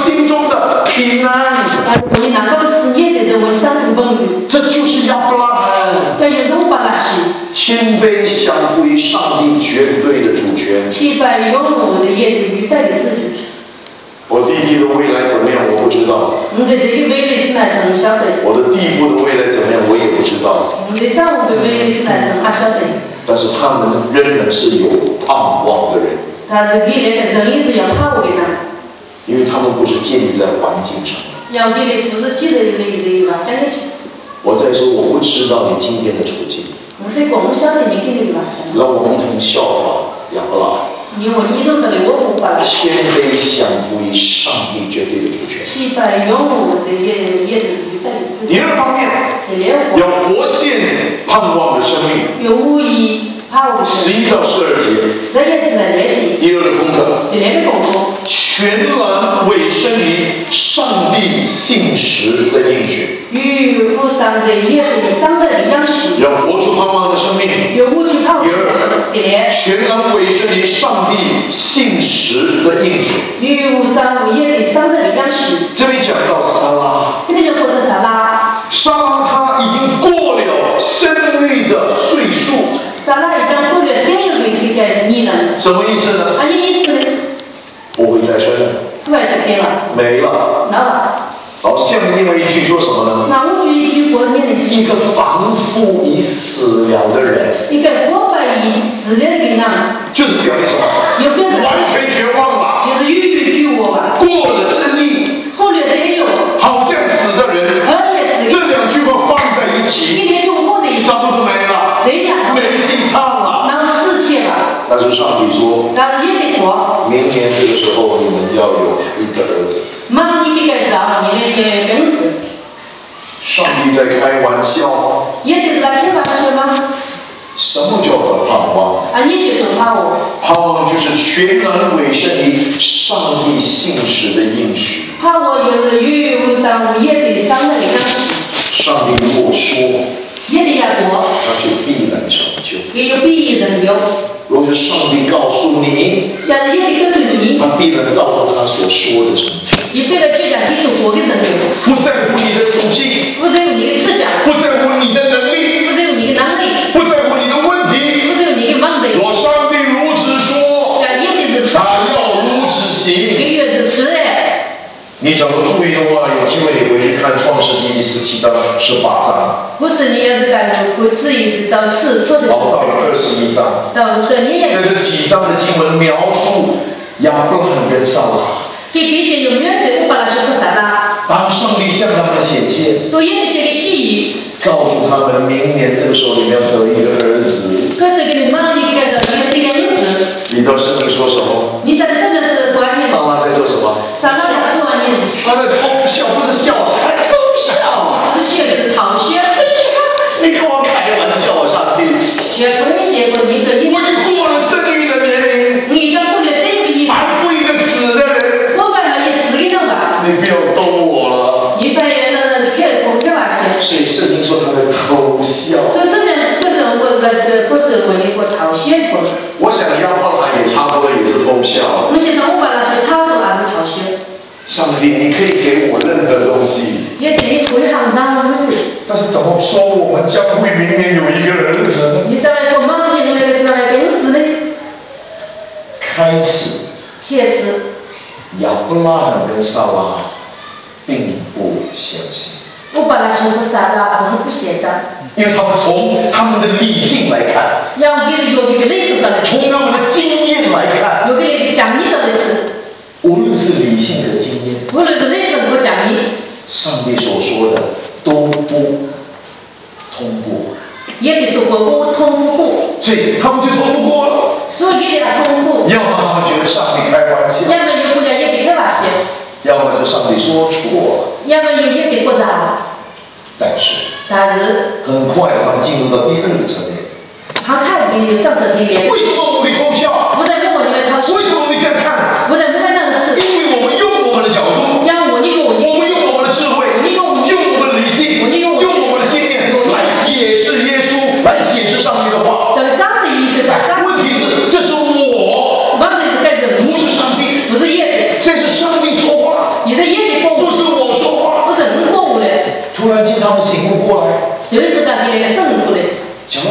谦卑降服于上帝绝对的主权。 期盼拥护我的叶子与代理自主。 我弟弟的未来怎么样，我不知道。 我的这个未来是哪种晓得？ 我的弟父的未来怎么样，我也不知道。 我的丈夫的未来是哪种，他晓得。 但是他们仍然是有盼望的人。 但是给那个人也是要盼望给他。 因为他们不是建立在环境上。 要给的不是记得一个一个一个讲下去。 我在说，我不知道你今天的处境。 我在讲，我晓得你给的吧。 让我们一同效法亚伯拉。 因为你都是我不管。 谦卑降服于上帝绝对的主权。 期盼拥护的也也是与代理自主。 第二方面，要活现盼望的生命。 有无意盼望。 十一到十二节。 这也是在练习。 第二个功课。 第二个功课。 全然委身于上帝信实的应许。 与父上的也是上的样式。 要活出盼望的生命。 有无去盼望。 第二，全然委身于上帝信实的应许。 与父上也是上的样式。 这里讲到撒拉。 这里就说的撒拉。撒拉他已经过了生育的岁数。 撒拉已经过了生育的这个年龄。 什么意思呢？ 啊，你意思呢？ 不会再生了。 不会再生了。 没了。 没了。 好，下面另外一句说什么呢？ 那我举一句过年的。 一个仿佛已死了的人。 一个活白已死了的人。 就是表明什么？ 有表示完全绝望了。 就是郁郁俱我吧。 过了生育。 过了生育。 好像死的人。 而且这两句话放在一起。 今天就放在一起。 是不是没了？ 对呀。 没戏唱了。 那是死去了。 但是上帝说。 但是也得说。 明年这个时候你们要有一个儿子。 妈，你这个时候你那个根子。 上帝在开玩笑吗？ 也就是在开玩笑吗？ 什么叫做盼望？ 啊，你就说盼望。 盼望就是全然委身于上帝信实的应许。 盼望就是与无上也得上的样式。 上帝如果说， 也得要做， 他就必然成就。 也就必然有。 如果是上帝告诉你， 要是也得告诉你， 他必然照着他所说的成就。 你非要去讲你所说的成就， 不在乎你的处境， 不在乎你的思想， 不在乎你的能力， 不在乎你的能力， 不在乎你的问题， 不在乎你的问题。 若上帝如此说，他要如此行。你假如注意的话，有机会你回去看创世纪第十七章、十八章。 不是你要是在不至于到四错的。 好，到二十一章。 到这你也。 在这几章的经文描述亚伯拉罕跟撒拉。 这这些有没有在我把它说成啥啦？ 当上帝向他们显现， 所以那些个细语， 告诉他们明年这个时候你们要得一个儿子。 可是给你妈你给他得一个儿子。 你知道圣经说什么？ 你晓得这个是多少年？ 撒拉在做什么？ 撒拉在多少年？ 他在偷笑，不是笑，还偷笑。 不是笑，是嘲笑。 你跟我开玩笑，上帝。 结婚结婚你的。 我已经过了生育的年龄。 你已经过了生育的年龄。 还不一个死的人。 我本来也死给他吧。 你不要逗我了。 你把人那开口开玩笑。 所以圣经说他在偷笑。 所以这种这种我这不是为我嘲笑过。 我想亚伯拉罕也差不多也是偷笑。 我现在我把它说差不多还是嘲笑。 上帝，你可以给我任何东西。 也可以回行当东西。 但是怎么说我们将会明年有一个儿子？ 你在那个忙的那个在那个子呢？ 开始。 开始。 亚伯拉罕跟撒拉并不相信。 我把它说成撒拉，不是不相信。 因为他们从他们的理性来看。 要给有这个历史上的。 从他们的经验来看。 有这个讲理的历史。 无论是理性的经验， 无论是历史和讲理， 上帝所说的都不通过， 也得说过不通不过， 所以他们就通不过了。 所以给他通过。 要么他们觉得上帝开玩笑， 要么就不讲也得开玩笑， 要么就上帝说错了， 要么就也得不然。 但是， 但是很快他们进入到第二个层面。 他看你上这几年。 为什么我们偷笑？ 不在跟我你们偷笑。 为什么你这样看？ 不在不在那个事。 因为我们用我们的角度， 让我你用我， 我们用我们的智慧， 你用用我们的理性，用我们的经验来解释耶稣，来解释上帝的话。 这个刚的意思， 问题是，这是我， 问题是在这里， 不是上帝， 不是耶稣， 这是上帝说话， 你的耶稣说， 不是我说话， 不是人说我的。 突然间他们醒悟过来， 有一次他给那个正过来。 讲到上帝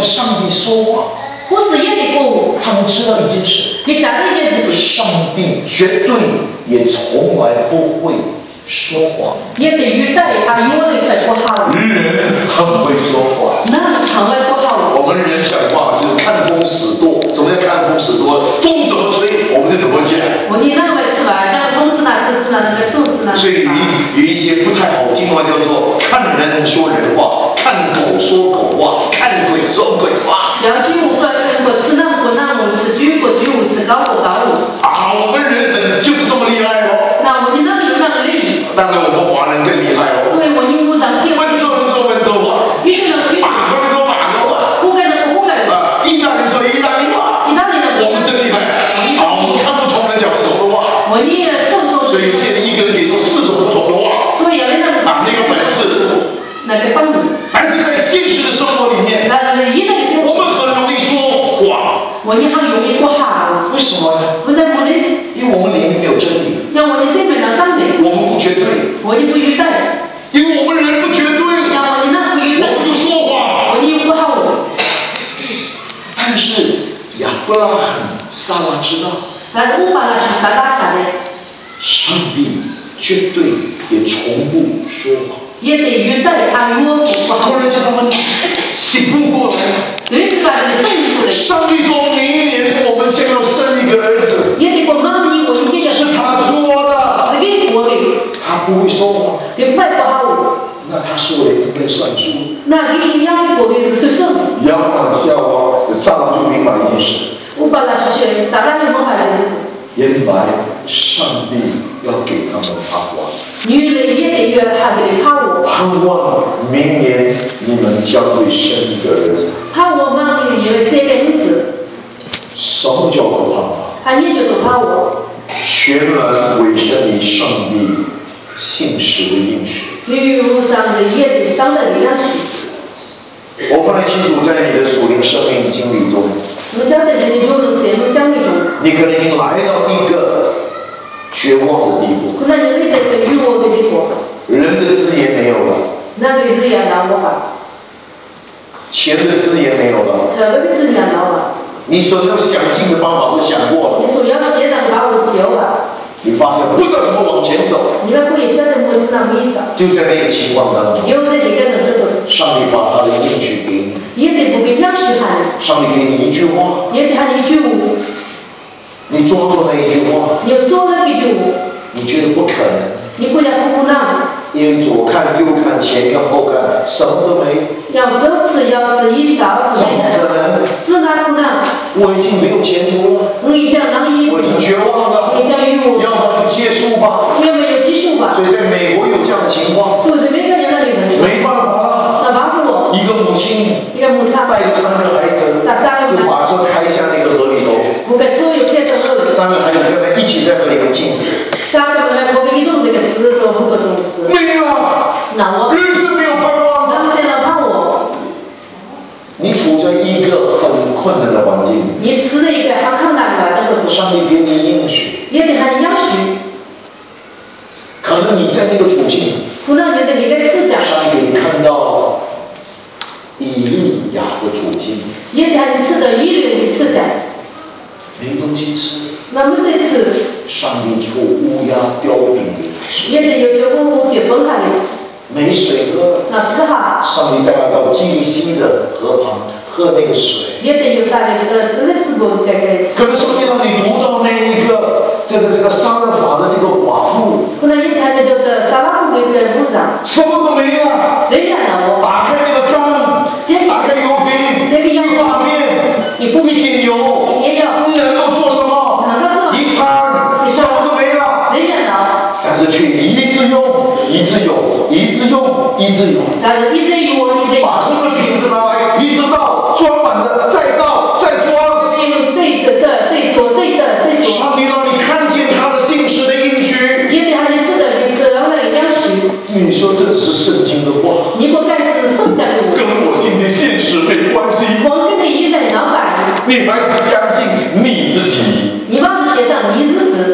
帝说话， 不是也得过， 他们知道一件事， 你晓得一件事情， 上帝绝对也从来不会说谎。 也得遇到他有的才不好， 人很会说谎， 那从来不好。 我们人讲话就是看风使舵，什么叫看风使舵？风怎么吹，我们就怎么讲。 我你那回是吧？那风指哪指指哪，这个树指哪。 所以有一些不太好听的话，叫做看人说人话，看狗说狗话，看鬼说鬼话。 要举无说人过，吃那不那么吃举不举无吃高不高无。 啊，我们人就是这么厉害哦。 那我你那里有那个力？ 当然我们华人更厉害哦。 因为我你不让地。 温州人说温州话， 越南越法国人说法国话， 湖北人湖北啊，意大利人说意大利话， 意大利人我们真厉害。啊，我们看不同人讲不同的话。 我你这么所以现在一个人可以说四种不同的话。 所以要那个啊，那个本事。 那个帮你。 但是在现实的生活里面， 那那一那个我们很容易说谎。 我你很容易说谎。 为什么呢？ 为什么呢？ 因为我们里面没有真理。 要我你这边的上面。 我们不绝对。 我你不预备。 因为我们人不绝对。 要我你那不预备。 我们就说谎。 我你不好。 但是亚伯拉罕、撒拉知道。 但是我把那是撒拉下的。 上帝绝对也从不说谎。 也得预备他与我不好。 突然间他们醒悟过来。 对出来的证出来。 上帝说明年我们将要生一个儿子。 也得我妈你我你这个。 是他说的。 是给我的。 他不会说谎。 对不好。 那他说的应该算数。 那给你养的我的是什么？ 亚伯拉罕笑啊，撒拉就明白一件事。 我把那是学，撒拉就明白了。 原来上帝要给他们盼望。 女人也得有她的盼望。 盼望明年你们将会生一个儿子。 盼望明年因为这个儿子。 什么叫做盼望？ 他也就是盼望。 全然委身于上帝信实的应许。 与上的也得上的力量去。 我不太清楚，在你的属灵生命经历中， 我晓得这有人节目讲那种， 你可能已经来到一个绝望的地步。 可能你在这与我的地步。 人的资源没有了。 那个资源拿我吧。 钱的资源没有了。 这个资源拿我。 你所有想尽的方法都想过了。 你说要现在把我修了。 你发现不知道怎么往前走。 你们可以晓得我是哪么意思？ 就在那个情况当中。 有的那个人就是。 上帝把他的应许给你。 也得不给表示喊。 上帝给你一句话。 也得喊你一句话。 你做错那一句话。 你做了一句话。 你觉得不可能。 你不要不能。 因为左看右看前看后看什么都没。 要周次要是一照是没的。 是哪不能？ 我已经没有前途了。 我已经让你。 我已经绝望了。 你想与我。 要么就结束吧。 要么就结束吧。 所以在美国有这样的情况。 就是每个人的一个。 没办法了。 那办法我。 一个母亲。 一个母亲。 带着三个孩子。就把车开向那个河里头。 我给所有开到河里。 三个孩子跟他一起在河里面浸死。 三个人我给你弄这个事做很多种事。 没有啊。 那我。 人生没有盼望。 那么在那盼望。 你处在一个很困难的环境。 你处在一个很困难的环境。 上帝给你应许。 也给他的应许。 可能你在那个处境。 可能你在那个思想。 上帝给你看到以利亚的处境。 也给他的吃的一流的思想。 没东西吃。 那么这次。 上帝出乌鸦叼饼给他吃。 也得有这个我给分开的。 没水喝。 那是哈。 上帝带他到基利西的河旁喝那个水。 也得有大家这个四十多这个。 可能圣经上你读到那一个这个这个杀人法的这个寡妇。 可能一看这个杀拉夫给人不上。 什么都没了。 这样的我。 打开那个缸，打开油饼， 那个油发面， 你不一点油， 也有。 你能够做什么？ 能够做。 一摊，什么都没了。 这样的。 但是却一直用，一直用，一直用，一直用。 但是一直用，一直用。 把这个瓶子拿来，一直倒，装满了，再倒，再装。 这个这个这多这个这多。 上帝让你看见他的信实的应许。 也得还是这个你这样的应许。 你说这是圣经的话。 你不该是圣经的话。 跟我心里现实没关系。 我跟你一人老板。 你还是相信你自己。 你把这写上你自己。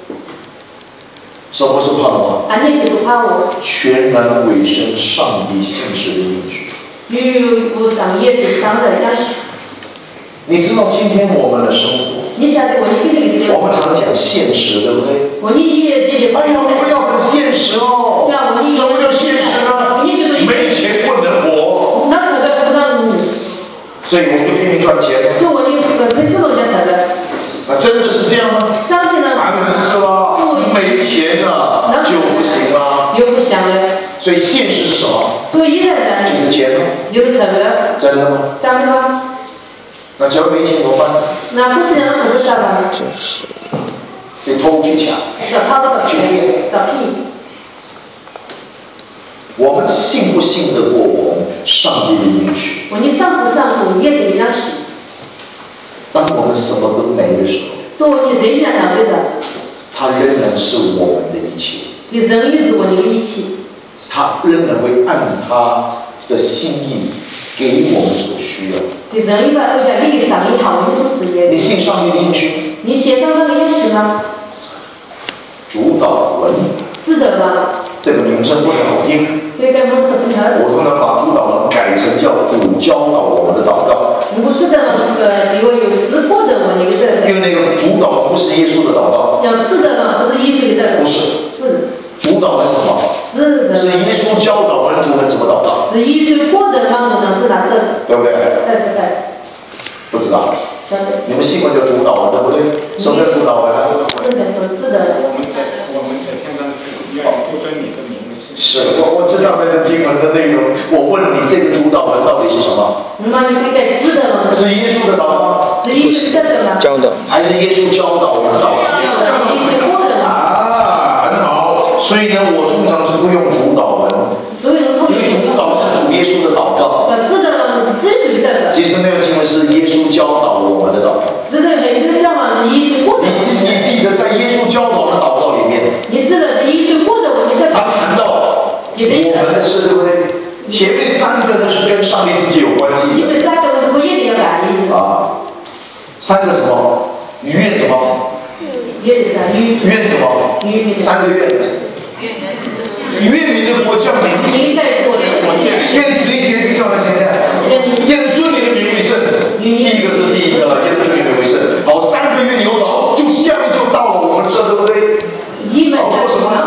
什么是盼望？ 啊，你就是盼望。 全然委身上帝信实的应许。 与不上也是上的应许。 你知道今天我们的生活， 你晓得我一定得我们常讲现实，对不对？ 我一也这些， 哎呀，我们要很现实哦。什么叫现实呢？没钱不能活。 那可能不让你。 所以我就拼命赚钱。 所以我就本身这种叫什么？ 啊，真的是这样吗？ 相信呢？ 当然是啦。没钱啊，就不行啦。 又不想了。 所以现实是什么？ 所以一个人就是钱吗？ 就是什么？ 真的吗？ 真的吗？ 那假如没钱怎么办？ 那不是让什么办法？ 就是。 去偷去抢。 找他的去骗。 找屁。 我们信不信得过我们上帝的应许？ 我你上不上主也得应许。 当我们什么都没的时候， 做你人然哪位的？ 他仍然是我们的一切。 你人也是我的一切。 他仍然会按他的心意给我们所需要。 你人一般都讲你给上帝好，你做事业。 你信上帝的应许？ 你写上这个应许吗？ 主导文。 是的吗？ 这个名称不太好听。 这个名称不太好听。 我通常把主导文改成叫主教导我们的祷告。 不是的，那个比如有直播的我那个的。 因为那个主导文不是耶稣的祷告。 要是的嘛，不是耶稣的。 不是。 不是。 主导文是什么？ 是的。 是耶稣教导门徒们怎么祷告。 是耶稣过的方面是哪个？ 对不对？ 对不对？ 不知道。 晓得。 你们信过叫主导文，对不对？什么叫主导文啊？ 是的，是的。 我们在我们在天上要不尊你的名是。 是我我知道那个经文的内容。我问你，这个主导文到底是什么？ 那你可以在知道吗？ 是耶稣的祷告。 是耶稣的什么？ 教导。 还是耶稣教导我们祷告？ 耶稣过的嘛。 啊，很好。所以呢，我通常是不用主导文。 所以说。 因为主导是主耶稣的祷告。 是的，这属于的。 其实那个经文是耶稣教导我们的祷告。 是的，每个教导是耶稣过的。 你你记得在耶稣教导的祷告里面。 你知道是耶稣过的，我你在。 他谈到我们的是对不对？前面三个呢是跟上帝自己有关系的。 因为三个是不一定要改意思。 啊，三个什么？愿什么？ 愿什么？ 愿什么？三个愿。愿你的国降临。 您在做的。 愿子一节就叫到现在。愿尊你的名为圣。第一个是第一个了，愿尊你的名为圣。好，三个月以后，就下面就到了我们这，对不对？ 好，说什么？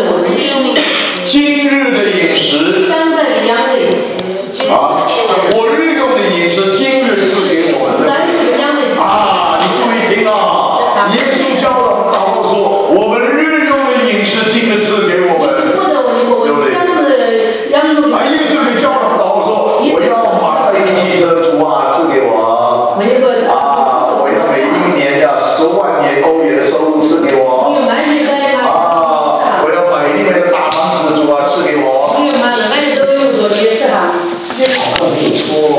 今日的饮食。 当在一样的。 啊，我日用的饮食，今日赐给我们。啊，你注意听啊！耶稣教导我们祷告说，我们日用的饮食，今日赐给我们。对不对？啊，耶稣也教导我们祷告说，我要马赛一汽车，主啊，赐给我。啊，我要每一年要十万年欧元的收入赐给我。啊，我要买一个大房子，主啊，赐给我。好没有错。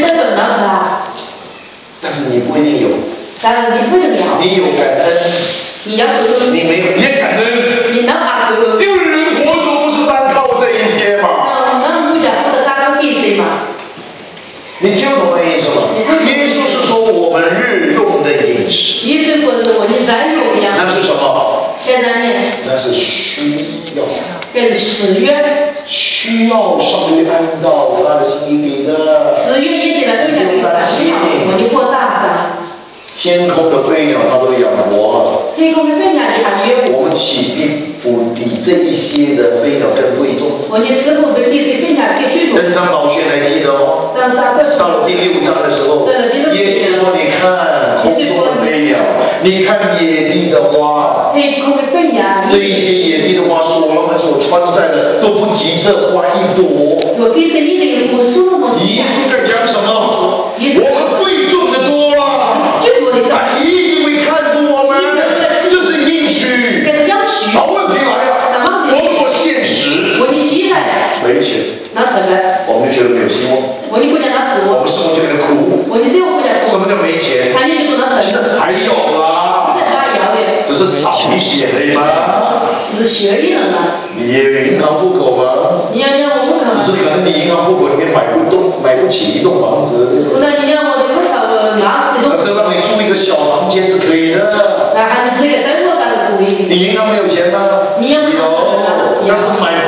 但是你不一定有。 但是你不能有。 你有感恩。 你要有。 你没有也感恩。 你能把这个。 因为人活着不是单靠这一些嘛。 那能不讲不能单靠这些嘛？ 你听懂那意思吗？耶稣是说我们日用的饮食。 耶稣说是我们日用的。 那是什么？ 现在呢？ 那是需要。 这是使愿。 需要上帝按照他的心意给的。 使愿也简单，对的，需要我就扩大了。 天空的飞鸟，它都养活。 天空的飞鸟也还约。 我们岂必不比这一些的飞鸟更贵重？ 我你之后的这些飞鸟更贵重。登山宝训还记得哦？到了第六章的时候，耶稣说：“你看空中的飞鸟，你看野地的花。 天空的飞鸟。 这一些野地的花，所罗门所穿戴的，都不及这花一朵。” 我跟着你的我说了吗？ 耶稣在讲什么？我们贵重的多了。但你一定会看顾我们，这是应许。好，问题来了，我们说现实，没钱，我们就觉得没有希望，我们生活就变得苦。什么叫没钱？其实还有啦，只是少一些而已嘛。你也有银行户口吗？只是可能你银行户口里面买不动，买不起一栋房子。可是让你住一个小房间是可以的。你银行没有钱吗？有，但是买不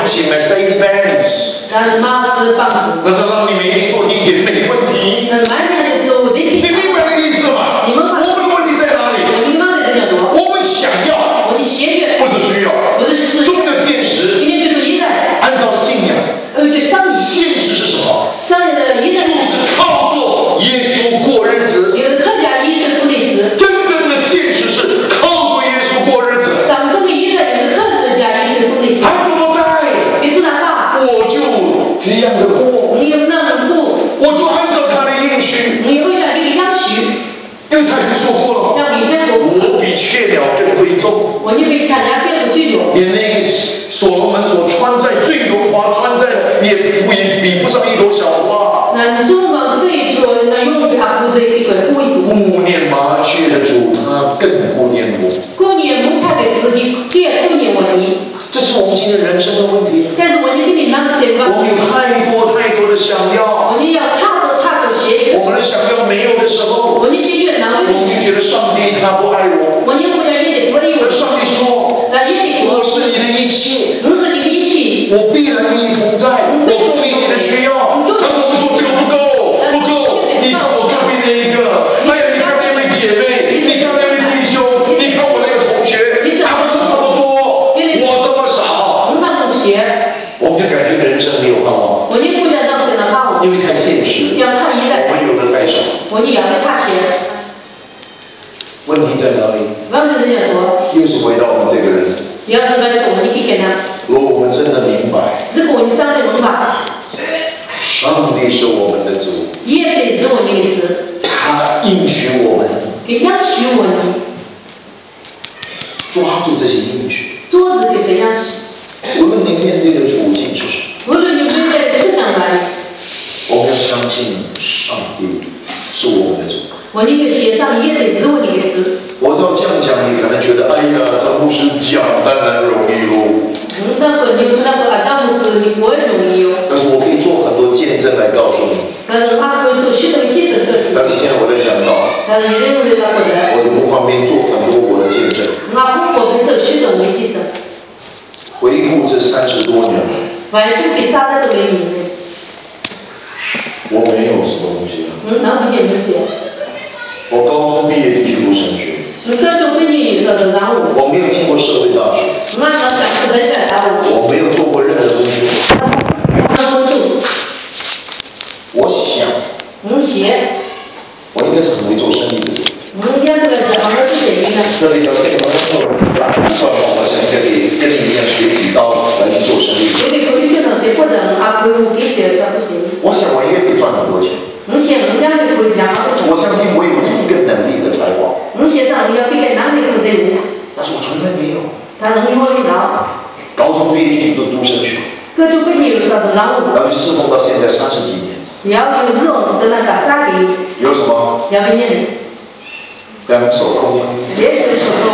行 Mercedes-Benz， 那是马自棒子， 那是让你每天坐地铁没问题。 那是满天的走地你铁。 明白那个意思吗？ 你们我们的问题在哪里？ 你们的这叫做， 我们想要， 我的血缘， 不是需要， 不是是中的现实。 今天就是依赖， 按照信仰， 呃，就上帝， 现实是什么？ 上帝的依赖， 就是靠着耶稣过日子。 也是客家一生的日子。 真正的现实是靠着耶稣过日子。 上这个依赖就是客家一生的日子。 还不多带， 你知道吧？ 我就这样的过， 你有那能过， 我就按照他的应许， 你会让这个要求， 因为他已经说过了， 像你在说， 我比雀鸟更贵重。 我就比参加别的最多。 连那个所罗门所穿在最柔华穿在的，也不也比不上一朵小花。 那你说嘛？这一说，那用他不是一个故意顾念麻雀的主，他更顾念我。 过年不差的自己，也过年问题。 这是我们今天人生的问题。 但是我就跟你讲这个， 我们有太多太多的想要， 我们要踏着踏着写， 我们的想要没有的时候， 我们去越南， 我们就觉得上帝他不爱我。 我们不讲也得不理我。 而上帝说， 那也得我是你的一切， 我是你的一切， 我必然与你同在，我供应你的需要。他说我说这个不够，不够，你看我隔壁那一个，哎呀，你看那位姐妹，你看那位弟兄，你看我那个同学，他们都差不多，我这么少， 我那么写， 我们就感觉人生没有盼望， 我就不想让这个盼望， 因为太现实， 要他一代， 我们有的太少。 我就要给他写。 问题在哪里？ 我们人家说， 又是回到我们这个人。 只要是把这个问题给他， 如果我们真的明白， 这个问题长得明白， 上帝是我们的主， 也得是我的意思， 他应许我们， 给养许我们， 抓住这些应许。 做自己的养许。 无论你面对的处境是什么， 无论你面对市场哪里， 我们要相信上帝是我们的主。 我那个写上也得是我的意思。 我照这样讲，你可能觉得，哎呀，这牧师讲当然容易喽。 嗯，那个你那个啊，当时你不会容易哦。 但是我可以做很多见证来告诉你。 但是他会做许多见证的。 但是现在我在讲到， 但是也有人他不得。 我就不方便做很多我的见证。 那不我们做许多的见证。 回顾这三十多年， 外公给啥的都没名字。 我没有什么东西啊。 嗯，那不见没写。 我高中毕业就去读神学。 你高中毕业以后就让我。 我没有进过社会大学。 那要想是人选大我。 我没有做过任何东西。 那我就。 我想。 嗯，写。 我应该是很会做生意的。 嗯，两个是好像是这样的。 这里头这个朋友打算我现在可以跟你一样学几招来去做生意。 我的可以学到这个人啊，不用给学这不行。 我想我应该可以赚很多钱。 你现在两个可以讲好。 我相信我有一个能力和才华。 你现在你要比个男的更得力。 但是我从来没有。 他容易我领导。 高中毕业就读神学。 高中毕业以后就让我。 然后侍奉到现在三十几年。 要有这种的那个啥给。 有什么？ 要给你。 两手空空。 也是手工。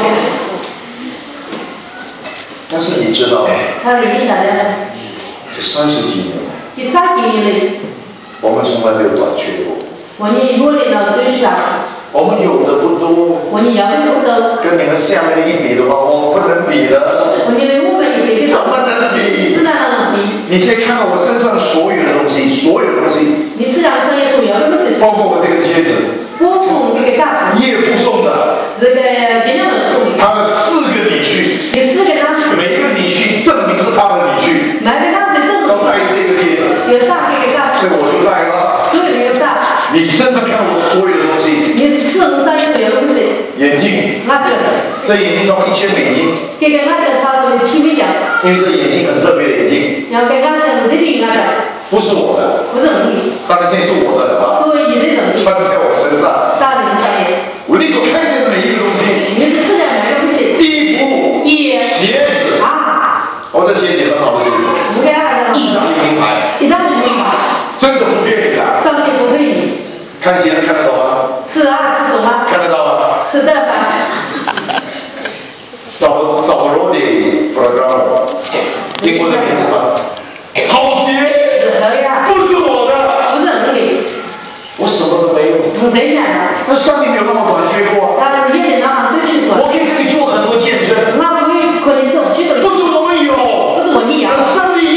但是你知道吗？ 他是你啥的？ 这三十几年。 第三几年的。 我们从来没有短缺过。 我你我领导最少。 我们有的不多。 我你要的不多。 跟你们下面一比的话，我不能比的。 我你们我们一比怎么能比？ 自然能比。 你可以看到我身上所有的东西，所有的东西。 你自然生意重要的东西。 包括我这个戒指。 我从那个大盘。 叶夫送的。 这个别人送的。 他的四个女婿。 你四个男婿。 每个女婿证明是他的女婿。 每个男的证明。 要戴这个戒指。 有大这个大。 所以我就戴了。 对，有大。 你身上看我所有的东西。 你四十三岁有东西。 眼镜。 那个。 这眼镜超一千美金。 这个那个差不多七美金。 因为这眼镜很特别的眼镜。 要给那个这里那个。 不是我的。 不是你。 当然这是我的了吧。 所以这种。 穿在我身上。 大人商业。 我你所看见的每一个东西。 你是自然买的东西。 衣服。 衣。 鞋子。 啊。 我这鞋子很好的鞋子。 不给啊。 意大利名牌。 意大利名牌。 真的不骗你的。 上面不骗你。 看鞋能看得懂吗？ 是啊，是懂吗？ 看得到吗？ 是的吧？ 扫扫罗的 program， 英国的名字吗？好鞋。 是的呀。 不是我的。 不是你。 我什么都没有。 不没钱的。 那上帝没有那么短缺过。 他也得让最去做。 我可以给你做很多见证。 那不会可能这种去的。 不是我们有。 不是我你有。 上帝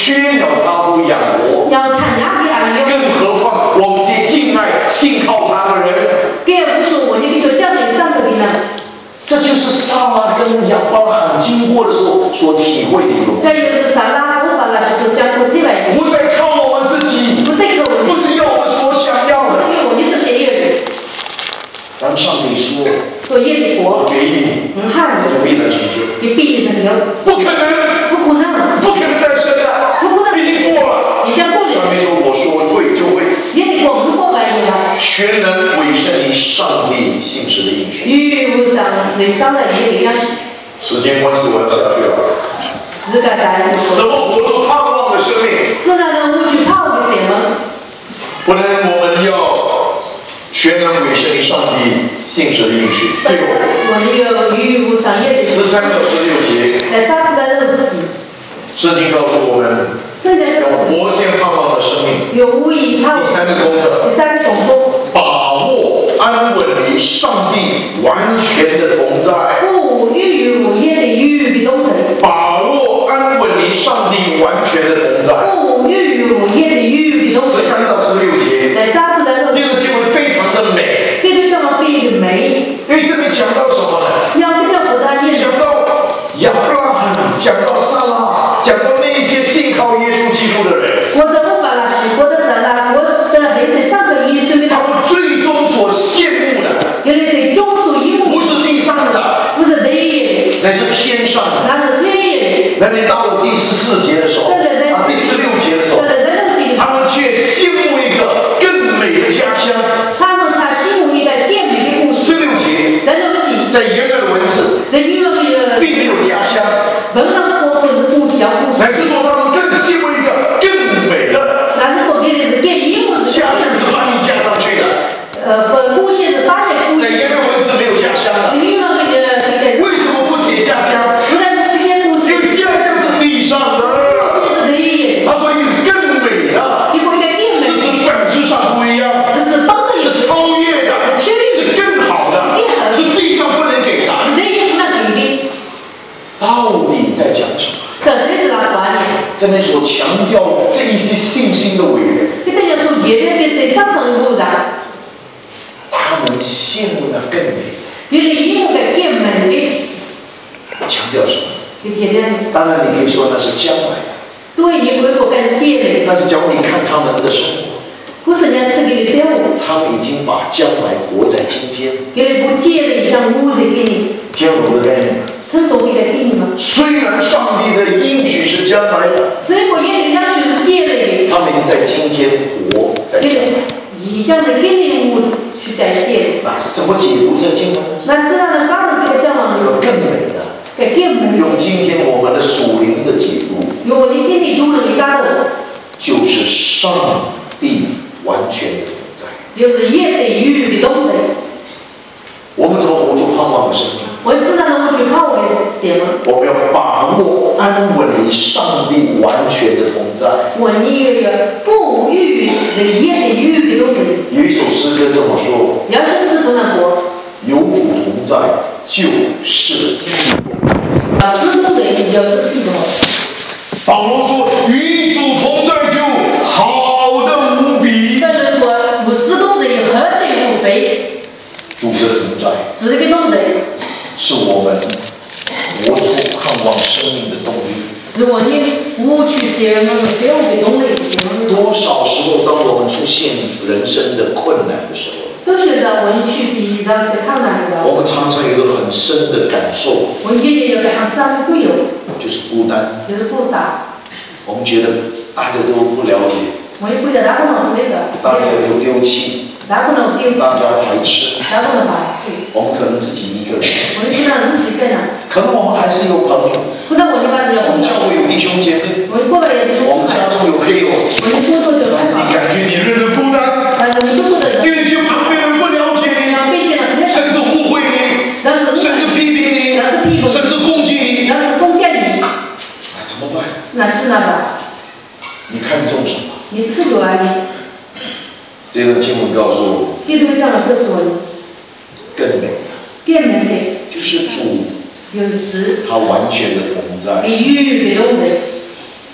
缺了他不养活， 要参加的啊，要。 更何况我们这些敬爱、信靠他的人， 更不是我这个就叫你上个的呢。 这就是撒拉跟亚伯拉罕经过的时候所体会的一个。 这就是撒拉我把那时候讲过这位。 不再靠我们自己， 不再靠我们， 不是要我们所想要的。 因为我就是写月当上帝说， 说耶稣国给你， 嗯，汉就必然成就。 你必定成就。 不可能， 不可能， 不可能再生了， 不可能， 已经过了。 已经过了。 上面说我说会就会。 也得过不过完了。 全能委身于上帝信实的应许。 与无上能上的也得要。 时间关系，我要下去了。 是个在。 怎么活出盼望的生命？ 是那种我去泡的什么？ 不然我们要全能委身于上帝信实的应许。最后， 我那个与无上也得。 十三到十六节。 在当时的那个自己。 圣经告诉我们，要活现盼望的生命。 有无以他。 第三个功课。 第三个功课。 把握安稳于上帝完全的同在。 不与无也得与的同在。 把握安稳于上帝完全的同在。 不与无也得与的同在。 十三到十六节。 在当时的那个。 这个经文非常的美。 这个叫么非常的美。 因为这里讲到什么呢？ 要这个和他念。 讲到亚伯拉罕，讲到撒拉，讲到那一些信靠耶稣基督的人。 我的不把那许过的撒拉，我的孩子上个耶稣的。 他们最终所羡慕的， 原来是中属一目。 不是地上的， 不是地， 乃是天上的。 那是天。 那你到了第十四节的时候，啊，第十六节的时候，他们却羡慕一个更美的家乡。 他们才羡慕一个更美的故事。 十六节， 十六节， 在原来的文字， 在原来的并没有家乡， 本来说不是故乡故事， 乃是说他们更羡慕一个更美的。 那是说给的是更英文的。 家乡是翻译加上去的。 呃，不，故乡是翻译故乡。 在原来文字没有家乡的。 原来那个那个。 为什么不写家乡？ 不然不写故事。 因为家乡是地上的。 是地。 他说有更美的。 你说一个更美。 是指本质上不一样。 是是当然。 是超越的。是更好的。是地上不能给的。 人不能给的。 到底在讲什么？ 这才是他观念。 在那所强调这一些信心的伟人。 这个要从别人的身上上入的。 他们羡慕那更美。 原来因为更美的。 强调什么？ 就天天。 当然你可以说那是将来的。 对，你不会说跟借的。 但是假如你看他们的生活。 不是人家赐给的生活。 他们已经把将来活在今天。 因为不借的像屋子给你。 天国的概念。 他说给他给你吗？ 虽然上帝的应许是将来的。 所以我也人家是借的。 他们已经在今天活在将来。 以这样的给你屋去在借。 那怎么解读这经文？ 那这样的当然这个叫嘛？ 更美的。 更美。 用今天我们的属灵的解读。 用我的心里读了一下的。 就是上帝完全的同在。 就是也得与的同在。 我们怎么活出盼望的生命？ 我知道我去盼望的什么？ 我们要把握安稳于上帝完全的同在。 我宁愿不与的也得与的同在。 有一首诗歌这么说： 要甚至不能活。 有主同在就是力量。 啊，知道的就是力量。 保罗说：与主同在就好的无比。 但是说不知道的何等无非。 主的同在， 这个同在是我们活出盼望生命的动力。 如果你不去写那个这样的动力， 多少时候当我们出现人生的困难的时候， 都是在我们去第让去看难的。 我们常常有一个很深的感受， 我爷爷有个很深的会有， 就是孤单， 就是孤单。 我们觉得大家都不了解， 我也不觉得大不能那个， 大家都丢弃。 大不能丢， 大家排斥， 大不能排斥。 我们可能自己一个人， 我们知道自己一个人， 可能我们还是有朋友， 可能我们把这个我们教会有弟兄姐妹， 我们过来也我们家中有配偶， 我们工作就很好， 你感觉你仍然孤单， 但是你都不得， 因为就旁边人不了解你，甚至误会你，甚至批评你，甚至攻击你， 甚至攻击你， 那怎么办？ 那是那个， 你看重什么？ 你吃住啊你。 这个经文告诉我， 这个讲的就是我更美的， 更美的， 就是主， 就是他完全的同在， 比喻的东西，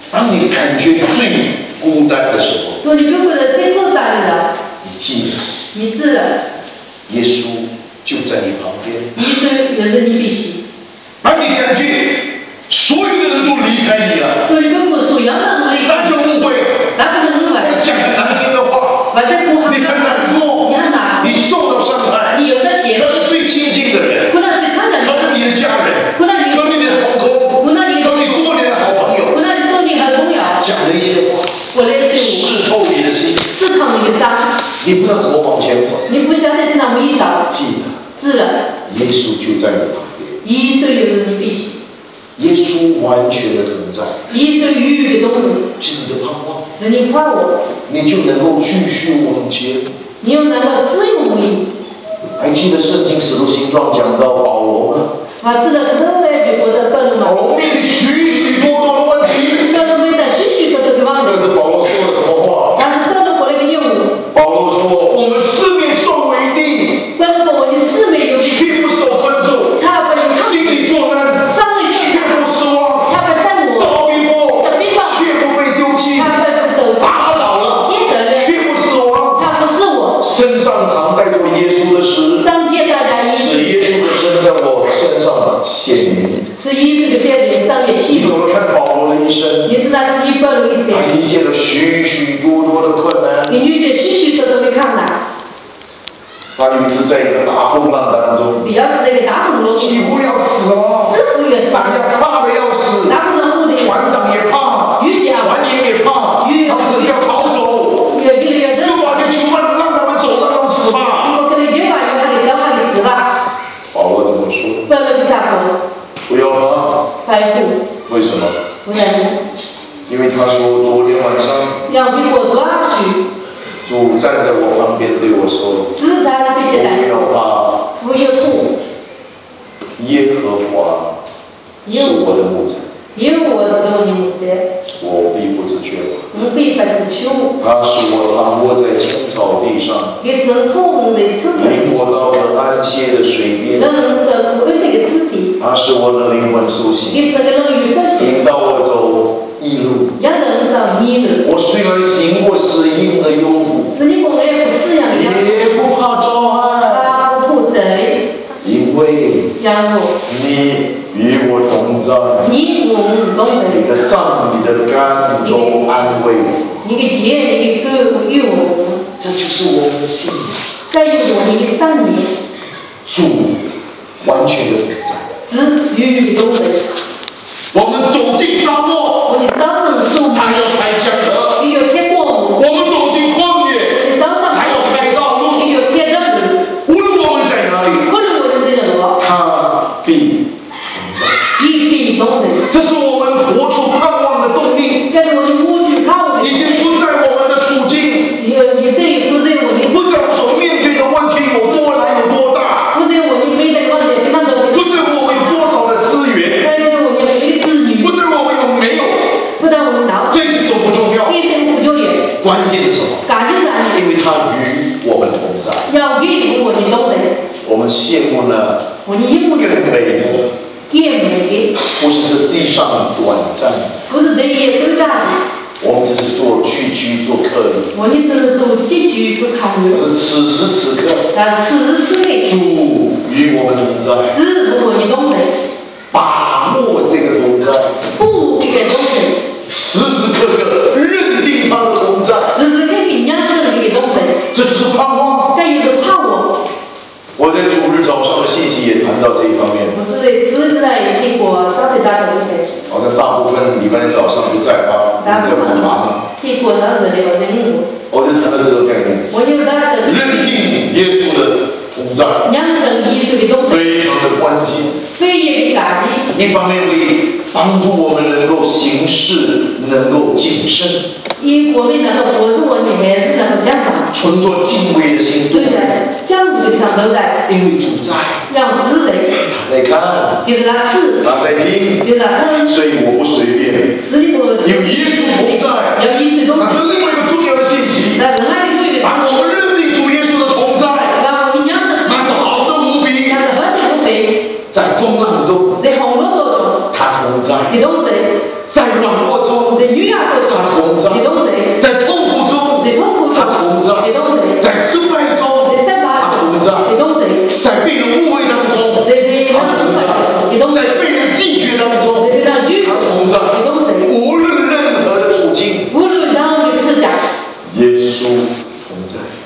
当你感觉最孤单的时候， 当你就觉得最孤单的， 你记得， 你知了， 耶稣就在你旁边。 耶稣有着你必须。 当你感觉所有的人都离开你了， 当你就不属羊的离那就误会， 那不能误会。 我讲很难听的话， 我在不好， 你很难过， 你很难， 你受到伤害， 你有的血， 可能最亲近的人， 可能最看的人， 可能你的家人， 可能你， 可能你的同工， 可能你， 可能你多年的好朋友， 可能你多年的朋友， 讲的一些话， 我来对刺透你的心， 刺透你的伤， 你不知道怎么往前走， 你不晓得怎么一走， 记得， 是的， 耶稣就在你旁边， 耶稣有着必须。 耶稣完全的同在， 耶稣与的东西是你的盼望， 是你盼望， 你就能够继续往前。 你又能够自由你。 还记得圣经使徒行传讲到保罗吗？ 我知道特别就觉得保罗嘛， 保罗面对许许多多的问题， 保罗面对许许多多的问但题， 是保罗说了什么话？ 但是保罗过来个任务， 保罗说：“我们四面受为敌， 保罗说我的四面有却不受分咒， 他不能心里作难， 上来却不失望， 他不战我， 遭逼迫，却不被丢弃， 他不走， 打倒了，却不死亡。 他不是我， 身上常带着耶稣的石， 张接大家一是耶稣的身在我身上显明。 是耶稣的在脸上也你吸怎么看保罗的一生？ 你知道自己保罗一他生， 历经了许许多多的困难。 你遇见许许多多的困难， 他有一次在一个大风浪当中， 比较是那个大风浪， 几乎要死了， 这不也是大家怕的要死， 大风浪的船长也怕，船员也怕，他们只要逃走， 越越越就把这囚犯让他们走，让他们死吧。 我跟你讲话，有他的讲话的死吧。 保罗怎么说？ 保罗就咋说？ 不要怕。 白虎。 为什么？ 为什么？ 因为他说昨天晚上， 要给我抓去。 主站在我旁边对我说：“ 自然的这些人， 不要怕， 不要哭。 耶和华是我的牧者， 因为我是我的牧者， 我必不致缺乏。 我必不致缺乏。 他使我躺卧在青草地上， 也是空的土地， 领我到了安歇的水边。 人的苦是个土地， 他使我的灵魂苏醒， 也是个人有手心， 引导我走义路。 让人上逆路。 我虽然行过死荫的幽谷， 是你们也不这样的， 也不怕遭害， 他不负责任。 因为让我你与我同在。 你我懂得。 你的杖、你的竿都安慰我。 你的节，你的歌与我， 这就是我们的信仰。 再有我们的三年， 主完全的同在。 只与懂得。 我们走进沙漠， 我的早上树他要开江河； 你有天过我们走进荒野， 我的早上他要开道路。 你有天的路， 无论我们在哪里， 无论我们在哪， 他必同在。 你必懂得。 这是我们活出盼望的动力。 这是我的无惧看我的， 已经不在我们的处境， 也也对，不在我的， 不在我所面对的问题有多难有多大， 不在我的没得问题，那个不在我们有多少的资源， 不在我们的子女， 不在我们有没有， 不在我们脑， 这些都不重要。 一生不久远。 关键是什么？ 感觉上因为他与我们同在。 要给我的懂得， 我们羡慕呢我的一目更美的， 也美， 不是这地上短暂， 不是这也短暂。 我们只是做居居做客的， 我的只是做寄居不考虑， 可是此时此刻， 但此时此刻， 主与我们同在， 只是我的懂得， 把握这个同在， 不这个懂得， 时时刻刻认定他的同在， 时时刻刻养成这个懂得， 这就是盼望。 这也是盼望。 我在主日早上的信息也谈到这一方面， 我是在主日来听过上帝大众的， 好像大部分礼拜天早上不在啊， 大部在忙分忙。 听过上帝的任务， 我就谈到这个概念， 我有他的认定耶稣的同在， 养成艺术的懂得， 非常的关键。 非也的感激。 一方面可以帮助我们能够行事，能够谨慎， 因我们能够活出我们还是能够讲上， 存着敬畏的心。 对的，讲这个上都在， 因为主在， 让知的， 他在看， 就是他是， 他在听， 就是他听， 所以我不随便。 实际上有耶稣同在， 有耶稣同在， 那是另外一个重要的信息。 那另外一个对的， 当我们认定主耶稣的同在， 然后你讲的是， 那是好的无比。 那是何等无比， 在风浪中， 在红落当中， 他同在； 你懂得， 在软弱中， 在雨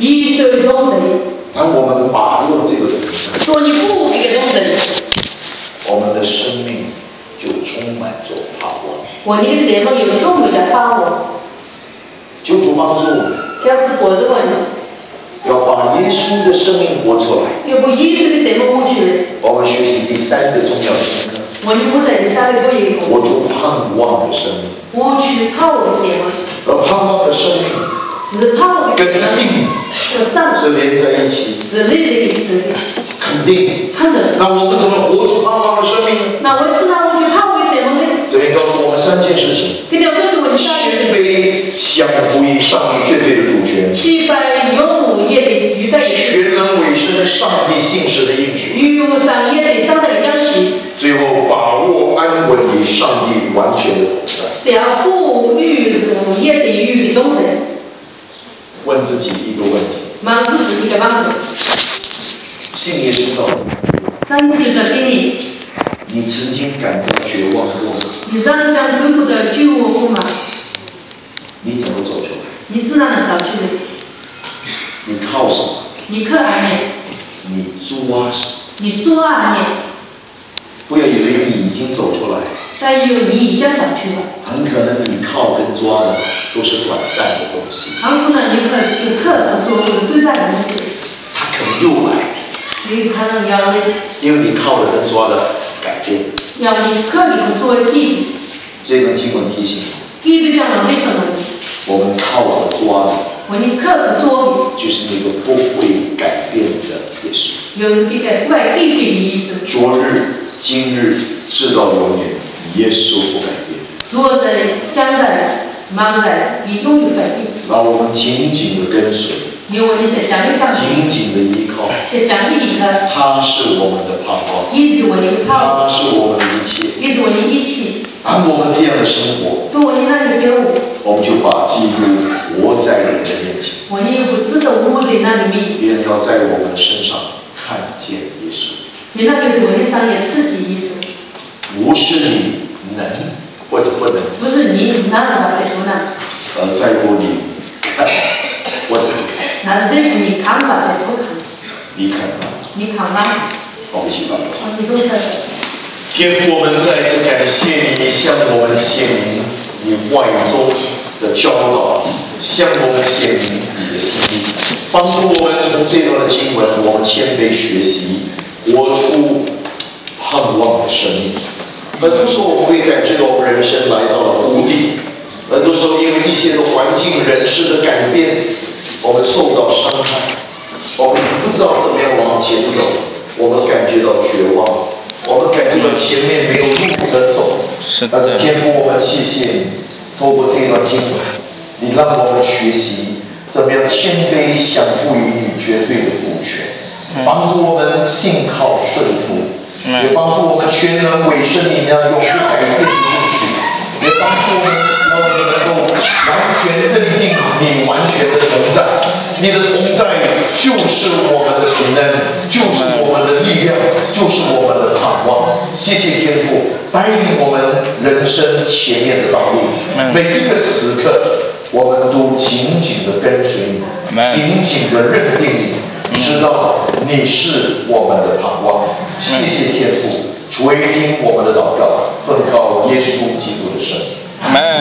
以對東西， 当我们把握这个东西， 當你不這個東西， 我们的生命就充满着盼望。 我哋嘅生命有充滿着盼望。 求主帮助我们， 這樣子活着我們， 要把耶稣的生命活出来。 要把耶穌嘅生命活出來。 我们学习第三个重要的新科， 我哋不在第三個多一個， 活出盼望的生命。 活出盼望嘅生命。 而盼望的生命是盼望嘅跟生命， 信和上是连在一起， 是累的意思。 肯定。 看着。 那我们怎么活出盼望的生命呢？ 那我知道我去盼望嘅生命呢？ 这边告诉我们三件事情： 跟住告訴我哋三件谦事。 卑降服於上帝絕對的主權， 七百永無業的與在全能委身上帝信實的應許， 與上業的上帝的應許， 最後把握安穩於上帝完全的同在。 享富裕無業的與的東西。 問自己一個問題： 問自己一個問題。 信耶穌到真實的經歷。 你曾經感到絕望過嗎？ 你常常感到絕望過嗎？ 你怎麼走出來？ 你自然能走出來。 你靠什麼？ 你靠哪裡？ 你抓什麼？ 你抓哪裡？ 不要以為你已經走出來， 但以為你已經走出來。 很可能你靠跟抓的都是短暫的東西。 很可能你可是靠和做是對待的東西。 他可能又來。 因為可能要你。 因為你靠的跟抓的改變。 要你靠你和作為替。 這個經文提醒。 基督教能力什麼？ 我們靠和抓的。 我們靠和作為。 就是那個不會改變的耶穌。 有一個不會改變的意思。 昨日、今日、直到永遠，耶穌不改變。昨在、將在、茫在，你永遠改變。 讓我們緊緊的跟隨。 因為你在講你上緊緊的依靠。 在講你依靠。 他是我們的盼望。 一直我的盼望。 他是我們的一切。 一直我的一切。 當我們這樣的生活， 對我的那個生活， 我們就把基督活在人的面前。 我們不知道我在那裡面。 別人要在我們身上看見耶穌。 你那個我的上也自己意思。 不是你能或者不能。 不是你能或者不能。 而在乎你看或者不看。 那是在乎你看吧，還是不看？ 你看吧。 你看吧。 我們一起禱告。 我們都是。 天父，我們在這感謝你，向我們顯明你話語中的教導，向我們顯明你的心意，幫助我們從這段的經文，我們謙卑學習，活出盼望的生命。很多時候我們會感覺到我們人生來到了谷底，很多時候因為一些的環境、人事的改變，我們受到傷害，我們不知道怎麼樣往前走，我們感覺到絕望。我們感覺到前面沒有路可走，但是天父，我們謝謝你，透過這段經文，你讓我們學習怎麼樣謙卑降服於你絕對的主權，幫助我們信靠順服，也幫助我們全能委身你那永不改變的應許，也幫助我們讓我們能夠完全認定你完全的同在，你的同在就是我們的平安，就是我們的力量，就是我們的盼望。謝謝天父帶領我們人生前面的道路，每一個時刻我們都緊緊的跟隨你，緊緊的認定你，知道你是我們的盼望。謝謝天父垂聽我們的禱告，奉靠耶穌基督的聖名。